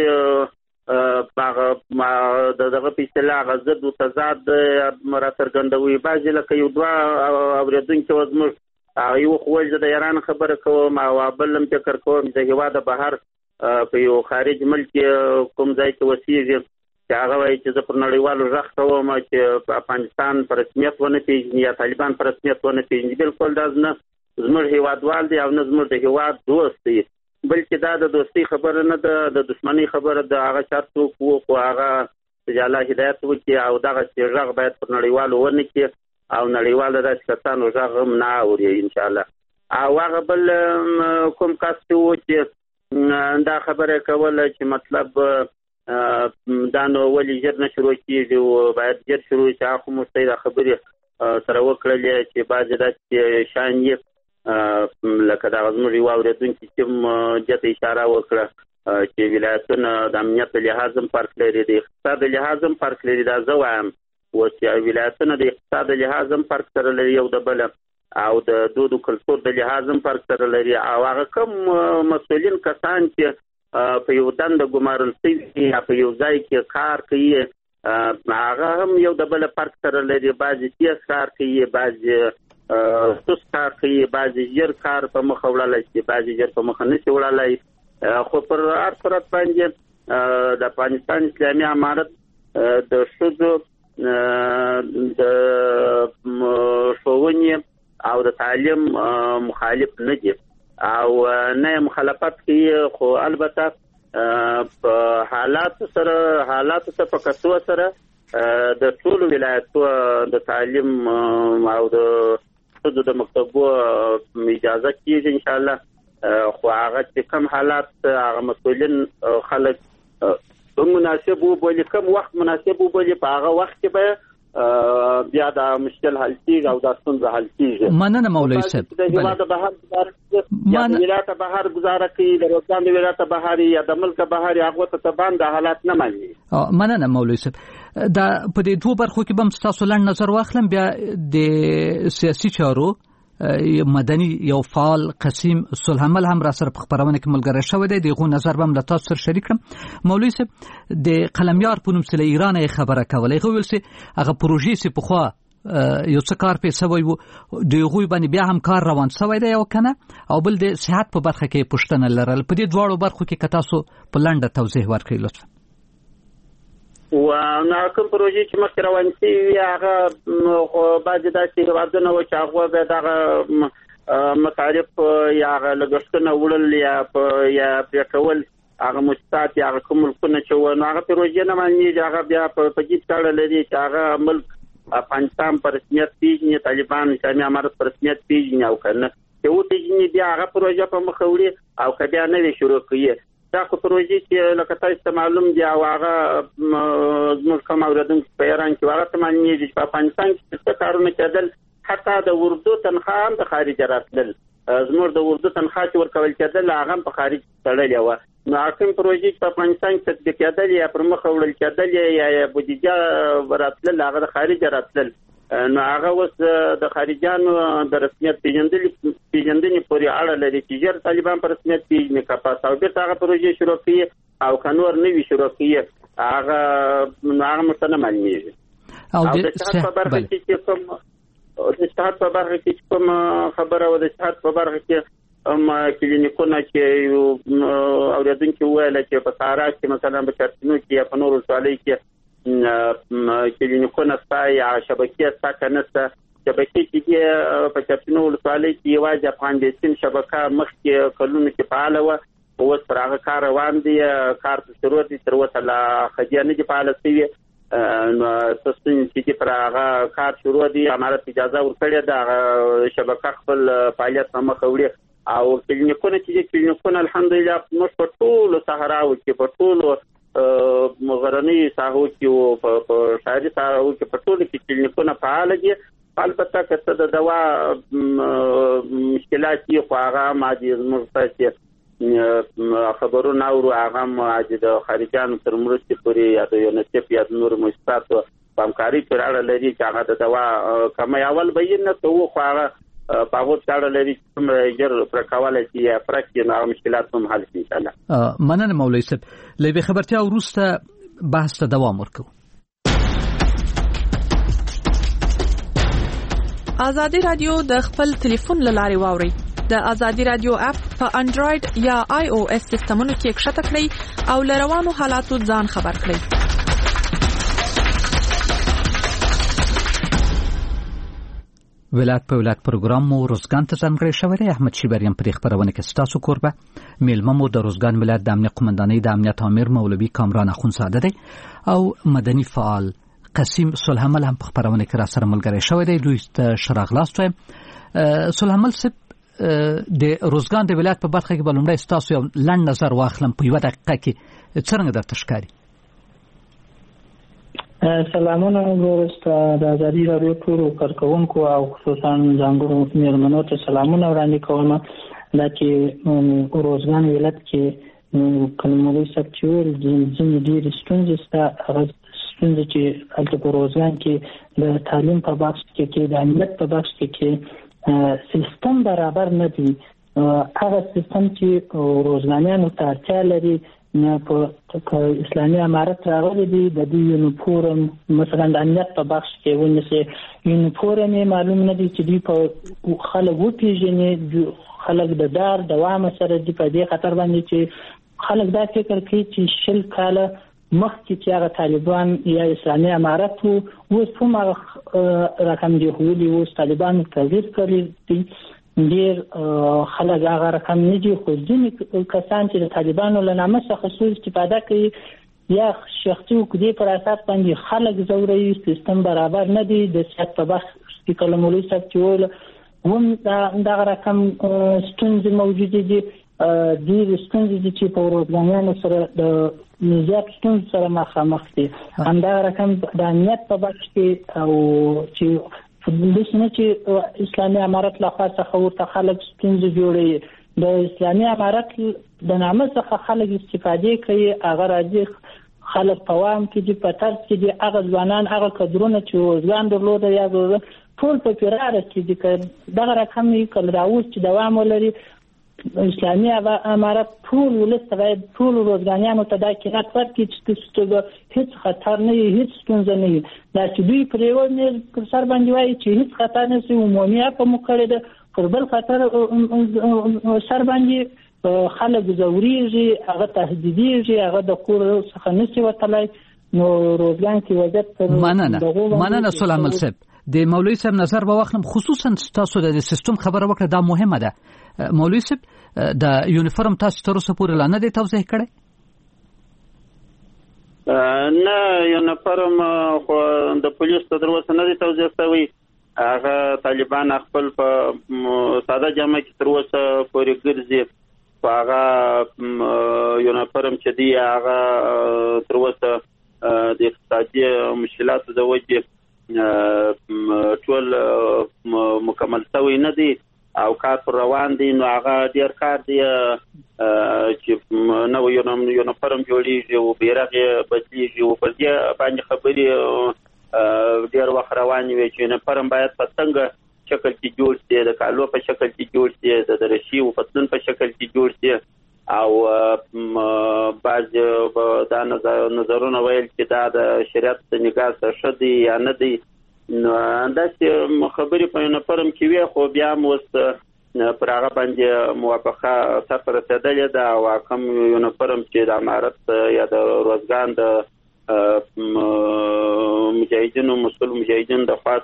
دغه په اصطلاح هغه ضد و تضاد راڅرګندوي بعضې لکه یو دوه اورېدونکي و زموږ هغه یو خو وایي زه د ایران خبره کوم او بل هم فکر کوم د هېواده بهر په یو خارج ملک کوم ځای کې اوسېږي چې هغه وایي چې زه پر نړیوالو غږ کوم چې افغانستان په رسمیت ونه پېژني یا طالبان په رسمیت ونه پېژني. بالکل دا نه زموږ هیوادوال دی او نه زموږ د هیواد دوست دی، بلکې دا د دوستۍ خبره نه ده، د دښمنۍ خبره ده. هغه چا څوک و خو هغه چې الله هدایت وکړي او دغه غږ باید پر نړیوالو ونه کړي او نړیوال داسې کسانو غږ هم نه اوري انشاءالله. او هغه بل کوم کس چې و چې دا خبره کوله چې مطلب دا نو ولې ژر نه شروع کېږي او باید ژر شروع شي، هغه خو موږ ته دا خبرې سره وکړلې چې بعضې داسې شیان یې لکه دغه زموږ یو اورېدونکي چې دې ته اشاره وکړه چې ولایتونه د امنیت په لحاظ هم فرق لري، د اقتصاد د لحاظ هم فرق لري. دا زه وایم اوس چې ولایتونه د اقتصاد د لحاظ هم فرق سره لري یو د بله، او د دود او کلتور د لحاظ هم فرق سره لري. او هغه کوم مسؤلین کسان چې په یو دنده ګمارل شوي یا په یو ځای کې کار کوي هغه هم یو د بله فرق سره لري. بعضې تیز کار کوي، بعضې سست کار کوي، بعضې ژر کار په مخه وړلی شي، بعضې ژر په مخه نشي وړلی. خو پر هر صورت باندې د افغانستان اسلامي امارت د ښځو د ښوونې او د تعلیم مخالف نه دي او نه مخالفت کوي، خو البته په حالاتو سره په کسو سره د ټولو ولایتو د تعلیم او د ښځو د مکتبو اجازه کېږي انشاءالله. خو هغه چې کم حالات هغه مسؤلین خلک مناسب وبولي، کم وخت مناسب وبولي، په هغه وخت کې به بیا دا مشکل حل کیږي او دا ستونزه حل کیږي.
مننه مولوي صاحب.
د هیواد بهر ولایت بهر گزاره کوي، د روزګان د ولایت بهر یا د ملک بهر هغه ته تبان د حالات نه مانی.
مننه مولوي صاحب. دا په دې دوه برخو کې بم تاسو لاند نظر واخلم، بیا د سیاسي چارو مدني یو فعال قسیم صلح عمل هم را سره په خبرونه کې ملګری شوی دی، دغه نظر بم له تاسو سره شریک کړم. مولوي صاحب د قلمیار په نوم سره ایران یې خبره کوله، خو ول سي هغه پروژې سي په خوا یو څه کار په سوي وو، دغه باندې بیا هم کار روان شوی دی او کنه، او بل د صحت په برخه کې پښتنه لرل. په دې دواړو برخو کې که تاسو په لنډه توضیح ورکړئ لطفا.
و نو کوم پروژې چې مخکې روان شي هغه خو بعضې داسې هېوادونه وو چې هغه به دغه مصارف یا هغه لګښتونه وړل یا پرې کول، هغه مؤسسات یا هغه کوم ملکونه چې وو نو هغه پروژې نه مانېږي، هغه بیا په جیب تړه لري چې هغه ملک افغانستان په رسمیت پېژني، طالبان اسلامي امارت په رسمیت پېژني او که نه چې وپېژني بیا هغه پروژه په مخه وړي او که بیا نوې شروع کوي. دا خو پروژې چې لکه تاسو ته معلوم دي او هغه زموږ کوم اورېدونکي په ایران کې هغه ته مانېږي چې په افغانستان کې څه کارونه کېدل، حتی د اردو تنخواه هم د خارج راتلل، زموږ د اردو تنخواه چې ورکول کېدل هغه هم په خارج تړلې وه. نو کوم پروژې چې په افغانستان کې تطبیق کېدل یا پر مخه وړل کېدل یا بودیجه راتلل هغه د خارج راتلل، نو هغه اوس د خارجانو د رسمیت پیژندنې پورې اړه لري چې ژر طالبان په رسمیت پیژني که پس او بیرته هغه پروژې شروع کړي او که نور نوي شروع کړي هغه موږ ته نه معلومېږي. او د صحت په برخه کې چې کوم خبره او د صحت په برخه کې کلینیکونه چې اورېدونکي وویله چې په سهارا کې مثلا په چرچینو کې یا په نورو ولسوالیو کې کلینیکونه شته یا شبکې شته که نه شته. شبکې چې دي په چرچینو ولسوالۍ کې یوازې افغان بیسین شبکه مخکې کلونو کې فعاله وه، اوس پر هغه کار روان دی، کار شروع دی، تر اوسه لا خدیه نه دي فعاله شوي. نو ستونزې چې دي پر هغه کار شروع دی، امارت اجازه ورکړې ده هغه شبکه خپل فعالیت په مخه وړي. او کلینیکونه چې دي کلینیکونه الحمدلله موږ په ټولو صحراو کې په ټولو غرنۍ ساحو کې او په ښاري ساحو کې په ټولو کې کلینیکونه فعاله دي. البته که څه د دوا مشکلات دي خو هغه هم عادي زموږ تاسې خبرونه اورو هغه هم عادي د خارجیانو تر مرستې پورې یا د یونیسف یا د نورو مؤسساتو په همکارۍ پورې اړه لري چې هغه د دوا کمی اول به یې نه څه و خو هغه په هغو پورې اړه لري چې څومره ژر پوره کولی شي یا پوره کړي نو هغه مشکلات هم حل شي انشاءالله.
مننه مولوي صاحب. له یوې خبرتیا وروسته بحث ته دوام ورکوو.
ازادي رادیو د خپل ټلیفون له لارې واوري د آزادی رادیو اپ په انډراید یا آی او اس سیستمونو کې ښکته کړئ او لروانو حالاتو ځان خبر کړئ.
ولایت په ولایت پروګرام مو روزګان ته ځانګړی شوی دی. احمد شیبریم پر خبرونه کې ستاسو کوربه میلمه مو د روزګان ولایت د امنیت قومندانۍ د امنیت امیر مولوي کامران اخوندزاده دی او مدني فعال قسیم صلحمل هم په خبرونه کې را سره ملګری شوی دی. دوی ته شراغلاست وایم. صلحمل صاحب د روزګان د ولایت په برخه کې بلومړی ستاسو یو لنډ نظر واخلم په یوه دقیقه کې څرنګه درته ښکاري؟
سلامونه ورسته د آزادي رادیو ټولو کارکوونکو او خصوصا ځانګړو میرمنو ته سلامونه وړاندې کوم. دا چې روزګان ولایت کې کلمولي صاحب چې ویل ځینې ډېرې ستونزې شته. هغه ستونزې چې هلته په روزګان کې د تعلیم په بخش کې د امنیت په بخش کې سیستم برابر نه دی. هغه سیستم چې روزګانیانو ته اړتیا لري په اسلامي امارت راغلي دي. د دې یونیفورم مثلا د امنیت په بخش کې ونیسي یونیفورم معلوم نه دي چې دوی په خلک وپېژني. خلک د دار دوام سره دي په دې خطر باندې چې خلک دا فکر کوي چې 20 کاله مخکې چې هغه طالبان یا اسلامي امارت وو اوس هم هغه رقم دی هولي اوس طالبان تغییر کړی دي. ډېر خلک هغه رقم نه دي خو ځینې کسان چې د طالبانو له نامه څخه سوء استفاده کوي یا شخصي عقدې پر اساس باندې خلک ځوروي. سیستم برابر نه دی. د سیاست په بخش کې کلمولي صاحب چې ویل هم دغه رقم ستونزې موجودې دي. ډېرې ستونزې دي چې په روزګانیانو سره د زیات ستونزو سره مخامخ دي. همدغه رقم د امنیت په بخش کې او چې داسې چې اسلامي امارت له خوا څخه ورته خلک ستونزې جوړوي. د اسلامي امارت د نامه څخه خلک استفادې کوي. هغه راځي خلک په وام کې دي په طرز کې دي. هغه ځوانان هغه کدرونه چې روزګان درلوده یا ټول په فراره کې دي. دغه رقم یې کله راوست چې دوام ولري. اسلامي امارت ټول ولس باید ټول روزګانیانو ته دا قناعت ورکړي چې هیڅ خطر نه وي هیڅ ستونزه نه وي. دا چې دوی پر یو پر سر باندې وایي چې هیڅ خطر نشته عمومي په مقرره ده پر بل خطر سر باندې خلک ضروري هغه تهدیدېږي هغه د کور څخه نشي وتلای. نو روزګان کې وضعیت
مننه سلام صاحب. د مولوي صاحب نظر به واخلم خصوصا تاسو د سیستم خبره وکړه دا مهمه ده. مولوي صاحب د یونیفورم تاسو تر اوسه پورې لا نه دی توضیح کړی؟
نه یونیفورم خو د پولیسو تر اوسه نه دی توضیح شوی. هغه طالبان خپل په ساده جامه کې تر اوسه پورې ګرځي. هغه یونیفورم چې دی هغه تر اوسه د اقتصادي مشکلاتو د وجې ټول مکمل شوی نه دی او کار پر روان دی. نو هغه ډیر کار دی چې نو یونیفورم جوړیږي او بیرغ بدلیږي او په دې باندې خبرې ډیر وخت روان وي چې یونیفورم باید په څنګه شکل کې جوړ شي. د کالو په شکل کې جوړ شي د درشي او پتلون په شکل کې جوړ شي او بعض دا نظرونه ویل چې دا د شریعت د نگاه څخه شدي یا نه دی. نو انداسې خبرې په یونیفورم کې وي خو بیا هم اوس پر هغه باندې موافقه سرته رسېدلې ده او کوم یونیفورم چې د امارت یا د روزګان د مجاهدینو مسؤل مجاهدین د خوا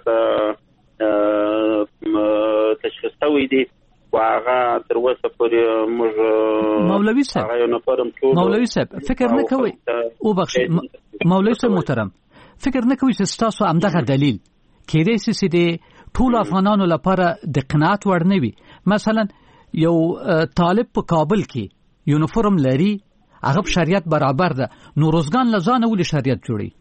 تشخیص شوی دی و هغه تر اوسه پورې موږ
مولوي صاحب فکر نه کوي او بخښ مولوي صاحب محترم فکر نه کوي چې تاسو همدغه دلیل کېدای شي چې د ټول افغانانو لپاره د قناعت وړ نه وي. مثلا یو طالب په کابل کې یونیفورم لري هغه شریعت برابر ده نو روزګان لزانه ولې شریعت جوړي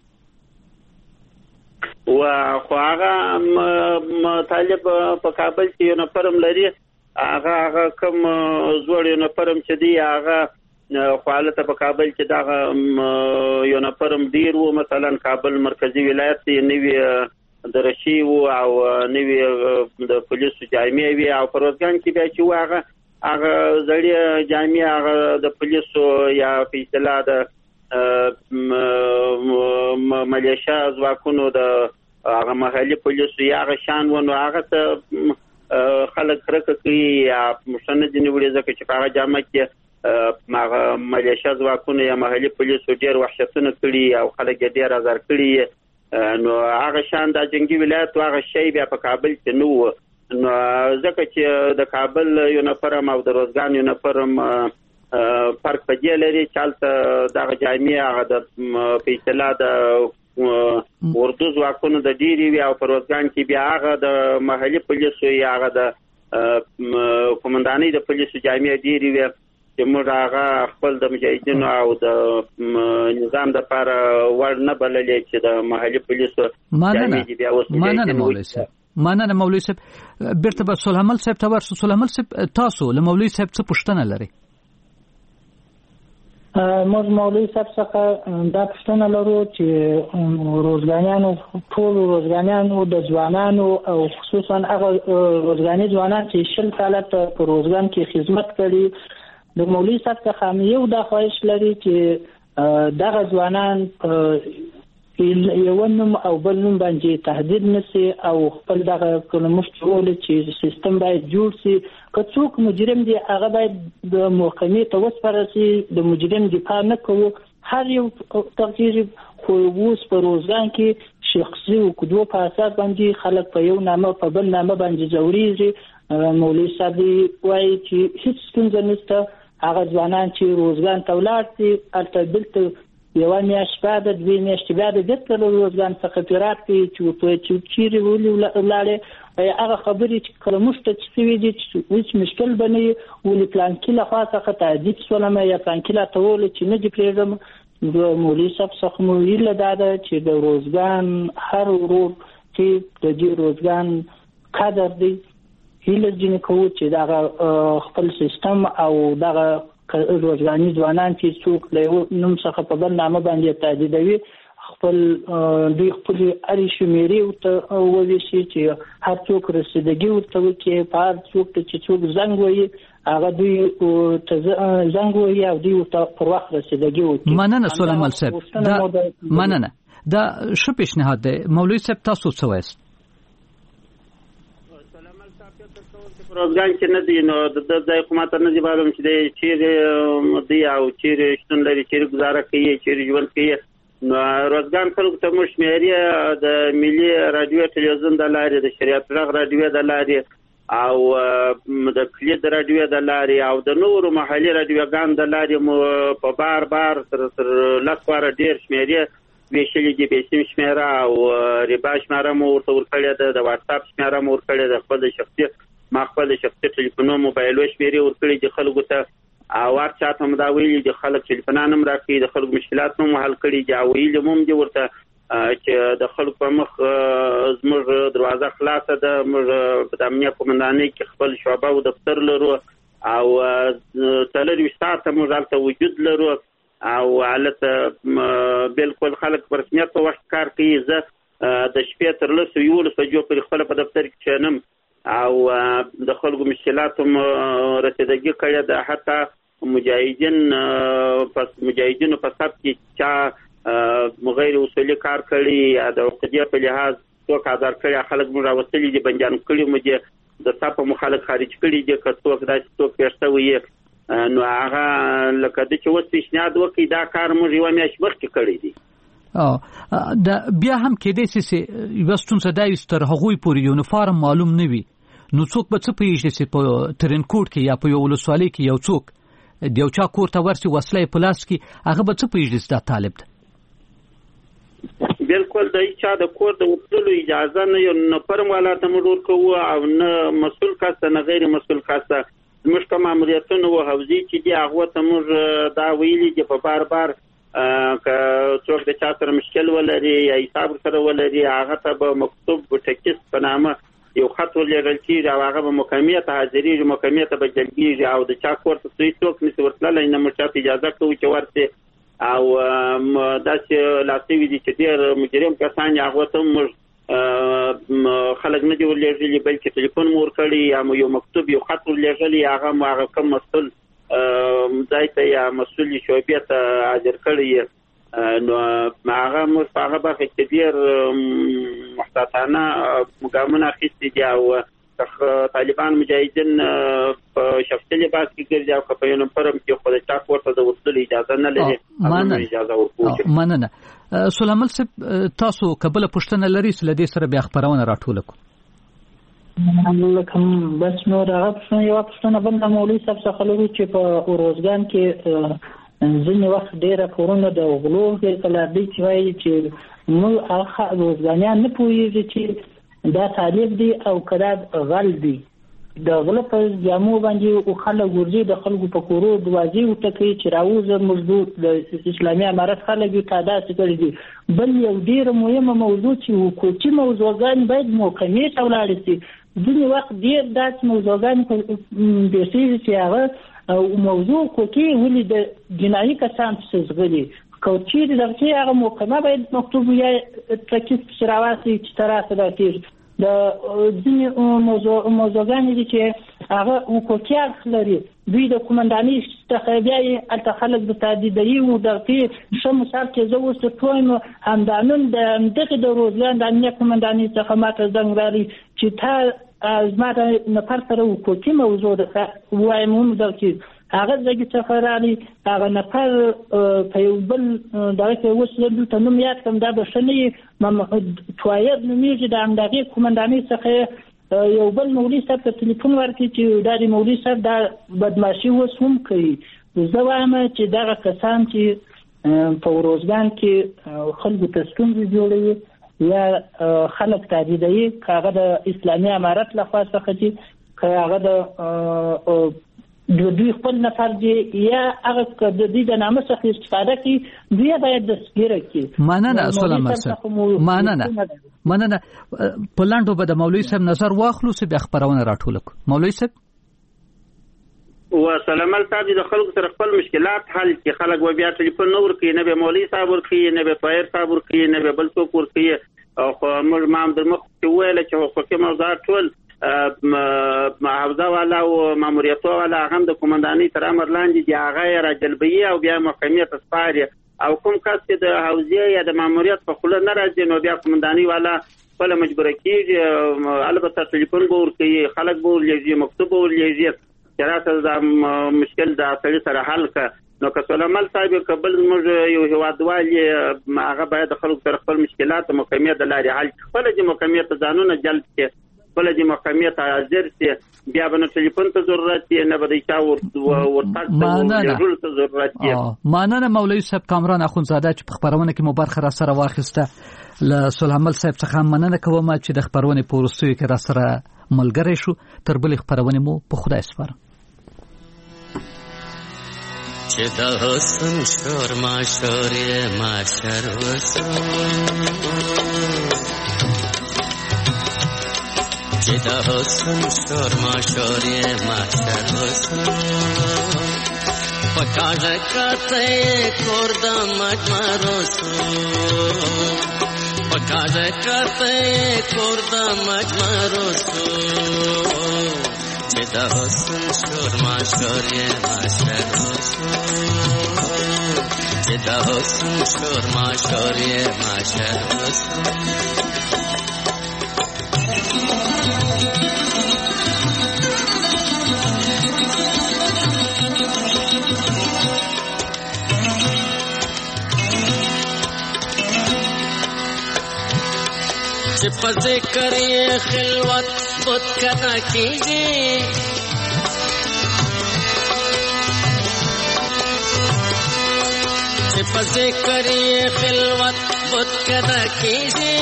و خو هغه طالب په کابل کې یونیفورم لري هغه کوم زوړ یونیفورم چې دی هغه خو حالته په کابل کې دا یونیفورم ډیر وو. مثلا کابل مرکزی ولایت نوی درشي وو او نوی د پولیسو جامې وی او په روزګان کې بیا چې هغه زړی جامې هغه د پولیسو یا په اصطلاح د ملیشیا ځواکونو د هغه محلي پولیسو یا هغه شان ونه هغه ته خلک کرکه کوي یا مشنه دي نیولې ځکه چې په هغه جامه کې ملیشه ځواکونه یا محلي پولیسو ډېر وحشتونه کړي او خلک یې ډېر ازار کړي نو هغه شان د جنگي ولایت هغه شی بیا په کابل کې نو ځکه چې د کابل یونیفورم او د روزګان یونیفورم فرق په دې لري چې هلته دغه جامې هغه د په اصطلاح د اردو ځواکونو د ډېرې وي او په روزګان کې بیا هغه د محلي پولیسو یا هغه د قومندانۍ د پولیسو جامې ډېرې وي چې موږ هغه خپل د مجاهدینو او د نظام دپاره وړ نه بللې چې د محلي پولیسو جامې دي بیا اوس
مننه مولوي صاحب بیرته به سلحمل صاحب ته ورشو. سلحمل صاحب تاسو له مولوي صاحب څه پوښتنه لرئ؟
موږ مولوي صاحب څخه دا پوښتنه لرو چې روزګانیانو ټول روزګانیانو د ځوانانو او خصوصا هغه روزګاني ځوانان چې 20 کاله په روزګان کې خدمت کړي د مولوي صاحب څخه یو دا خواهش لري چې دغه ځوانان یو نوم او بل نوم باندې تهدید نشي او خپل دغه کلمه ټول چې سیستم باید جوړ شي که څوک مجرم دی هغه باید د محکمې ته وسپارل شي د مجرم دفاع نه کوو هر یو تغییر خو اوس په روزګان کې شخصي او کدو په اساس باندې خلک په یو نامه په بل نامه باندې ځوريږي مولوي صاحب وایي چې هیڅ ستونزه نشته هغه ځوانان چې روزګان ته ولاړ شي هلته دلته یو میاشت بعد د دوی میاشتې بعد د روزګان څخه پیرات چې په چیرې ولاړې هغه خبرې چې کله موږ ته چې وي دي چې هیڅ مشکل بني ولې پلان کې له خوا څخه تعذیب سولم یا پلان کې لا ټول چې نه دي پرېږدم د مولوي صاحب څخه مو ویل دا ده چې د روزګان هر ورور چې د دې روزګان قدر دی هیله ځینې کوو چې دغه خپل سیستم او دغه روزګاني ځوانان چې څوک له نوم څخه په بل نامه باندې تهدیدوي خپل دوی خپل اړ شمیرې ورته وویشي چې هر څوک رسیدګي ورته وکړي په هر څوک چې څوک زنګ وایي هغه دوی زنګ وایي او دوی ورته پر وخت رسیدګي وکړي. مننه سلحمل صاحب مننه دا ښه پیشنهاد دی. مولوي صاحب تاسو څه وایست؟
روزګان کې نه دي نو د ځای حکومت نه دي معلوم چې دی چیرې دی او چیرې شتون لري چیرې گزاره کوي چیرې ژوند کوي نو روزګان خلکو ته موږ شمېرې د ملي رادیو تلویزیون د لارې د شریعت غږ رادیو د لارې او د کلید رادیو د لارې او د نورو محلي رادیوګان د لارې مو په بار تر لس واره ډېر شمېرې ویشلې دي بیسیم شمېره او ربا شمېره مو ورته ورکړې ده د واټساپ شمېره مو ورکړې ده خپل شخصي ما خپل شخصي ټلیفون موبایل شمېرې ورکړې دي خلکو ته او هر چا ته هم دا ویلي دي خلک ټلیفونان هم راکړي د خلکو مشکلات هم حل کړي دي او ویلي هم دي ورته چې د خلکو په مخ زموږ دروازه خلاصه ده موږ د امنیت قومندانۍ کې خپل شعبه او دفتر لرو او 24 ساعته موږ هلته وجود لرو او هلته بالکل خلک په رسمیت په وخت کار کوي زه د شپې تر 11 بجو پورې خپله په دفتر کې کښېنم او د خلکو مشکلات هم رسیدګي کړې ده حتی مجاهدینو په سب کې چا غیر اصولي کار کړي یا د عقیدې په لحاظ څوک ازار کړي خلک موږ راوستلي دي بندیان کړي موږ د سب مخالف خارج کړي دي که څوک داسې څوک پیښته وي نو هغه لکه د چې اوس پیشنهاد وکړي دا کار موږ یوه میاشت مخکې کړی دی
دا بیا هم کېدای شي چې یوه ستونزه دا وي چې تر هغوی پورې یونیفارم معلوم نه وي نو څوک به څه پوهېږي چې په ترینکوټ کې یا په یو ولسوالۍ کې یو څوک د یو چا کور ته ورسي وسله یې په لاس کې هغه به څه پوهېږي چې دا طالب ده
بالکل د هیچا د کور د وتلو اجازه نه یو نه فرم والا ته موږ ورکوو او نه مسؤل کس ته نه غیر مسؤل کس ته زموږ کوم ماموریتونه و حوزې چې دي هغو ته موږ دا ویلي دي په بار که څوک د چا سره مشکل ولري یا حساب سره ولري هغه ته به مکتوب ټکست په نامه یو خط ورلېږل کېږي او هغه به محکمې ته حاضرېږي محکمې ته به جلبېږي او د چا کور ته څوک نشي ورتللی نه موږ چاته اجازه کوو چې ورسي او داسې لا شوي دي چې ډېر مجرم کسان یې هغو ته موږ خلک نه دي ورلېږلي بلکې ټلیفون مو ورکړی یا مو یو مکتوب یو خط ورلېږلی هغه مو هغه کوم مسؤل ځای ته یا مسؤل شعبې ته حاضر کړی نو هغه موږ په هغه برخه کې ډېر محتاطانه ګامونه اخیستي دي او طالبان مجاهدین په شخصي لباس کې ګرځي او په یونیفورم کې خو د چاک ورته د وصول اجازه نه لري.
مننه. سلامل صاحب تاسو قبل پښتنه لري چې لدې سره بیا خبرونه راټول کو.
لکه بس نو راغب شنو یو پښتنه بل مولوی صاحب څخه لري چې په اوروزګان کې ځینې وخت ډېره کورونه د غلو کله دې چې وایي چې نو هغه اوروزګانیان نه پوهېږي چې دا طالب دی او کدا غل دی. د غل په جامو باندې او خلک ورځي د خلکو په کورو دروازې وټکي چې راوځي موضوع د اسلامي امارت خلک یو تعداد کړی دي. بل یو ډېر مهمه موضوع چې حکومتي موضوعګان باید محکمې ته ولاړ شي. ځینې وخت ډېر داسې موضوعګان ډېرېږي چې هغه موضوع کوکي ولې د جنایي کسان څخه زغلي کوچې د دغه هغه محکمه باید مکتوب یا ترکیب شراواسي چې تراسه راکېږي. د ځینې موضوعګانې دي چې هغه حقوقیات لري دوی د کومنداني څخه بیا یې الته خلک د تعدیدي او دغه ښه مثال کې زه اوس ټویم همدانون دغه د روزګان د امنیت کومنداني څخه ماته زنګ راغی چې تا زما د نفر سره حقوقي موضوع ده وایم هم دغه هغه ځکه څخه راغلی هغه نفر په یو بل دغه اوس دلته نوم یاد کوم دا بشنی توایب نومیږي د همدغه کومنداني څخه یو بل مولوی صاحب ته ټلیفون ورکړي چې دا د مولوی صاحب دا بدمعشي اوس هم کوي. زه وایم چې دغه کسان چې په روزګان کې خلکو ته ستونزې جوړوي یا خلک تعدیدوي هغه د اسلامي امارت لخوا څخه چې هغه د دوی خپل نفر دی یا هغه د دې د نامه څخه استفاده کوي دوی باید دستګیره کړي.
مننه سلام صاحب. مننه په لاندو به د مولوی صاحب نظر واخلو چې بیا خبرونه راټول کو. مولوی صاحب
وسلام صاحب د خلکو سره خپل مشکلات حل کې خلک و بیا ټلیفون نور کوي نه به مولوی صاحب ورکوي نه به طاهر صاحب ورکوي نه به بل څوک ورکوي. او موږ مام د مخ کې ویل چې حقوقي موضوعات ټول حوزه والا او ماموریت والا هم د کومنداني تر امر لاندې دی هغه را جلبي او بیا محکمې ته سپاري او کوم کس چې د حوزه یا د ماموریت په خله نه راځي نو بیا کومنداني والا خپل مجبور کیږي البته ټلیفون به ورکوي خلک به ورلېږي مکتوب به ورلېږي چې راته دا مشکل د اصلي سره حل کړه. نو که سلامل صاحب قبل موږ یو هوادوالي هغه باید خلکو سره خپل مشکلات محکمې د لارې حل خپل د محکمې ته ځانونه جلب کړي خپل د محکمې ته حاضر شي بیا به ټلیفون ته ضرورت یې نه به چا ورتګ ته ضرورت یې.
مننه مولوی صاحب کامران اخونزاده چې په خبرونه کې مو برخه را سره واخیسته. له سلامل صاحب څخه مننه کوم چې د خبرونه په ورستیو کې را سره ملګری شو. تر بلې خبرونه مو په خدای سپارم.
چې د حسن شور ماشورې ماشر وسو چې د حسن شور ماشورې ماشر وسو پکاژه کته کور د مجمرو سو پکاژه کته کور د مجمرو سو چې د حسن شور ماشورې ماشر وسو چې د حسن شور ماشورې ماشر وسو چې په ذکر یې خلوت بت کدا کیږي چې په ذکر یې خلوت بت کدا کیږي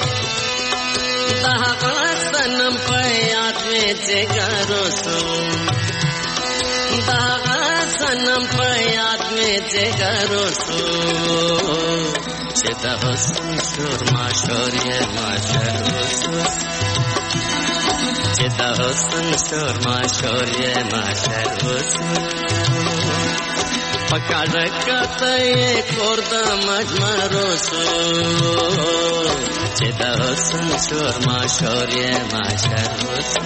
دا غسنم په یاد مې جګرو سو دا غسنم په یاد مې جګرو سو چې د حسن شور ماشورې ماشر وسو چې د حسن شور ماشورې ماشر وسو پکاژه کته کور د مجمرو سو چې د حسن شور ماشورې ماشر وسو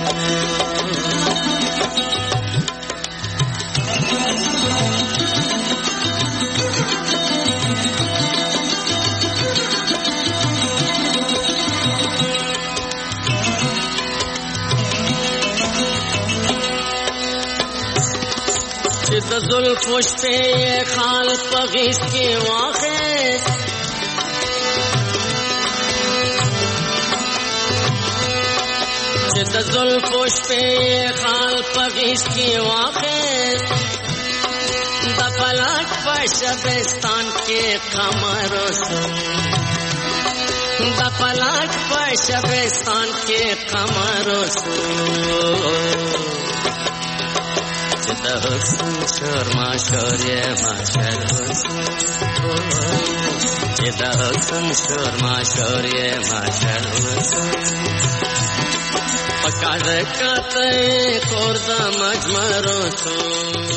زلفو شپې خال پغیس کې واخیست چې د زلفو شپې خال پغیس کې واخیست د پلاک په شبستان کې قمر وسو د پلاک په شبستان کې قمر وسو چې د حسن شرما شوریه ماشر وسو چې د حسن شرما شوریه ماشر وسو پکا د کته کور د مجمر وسو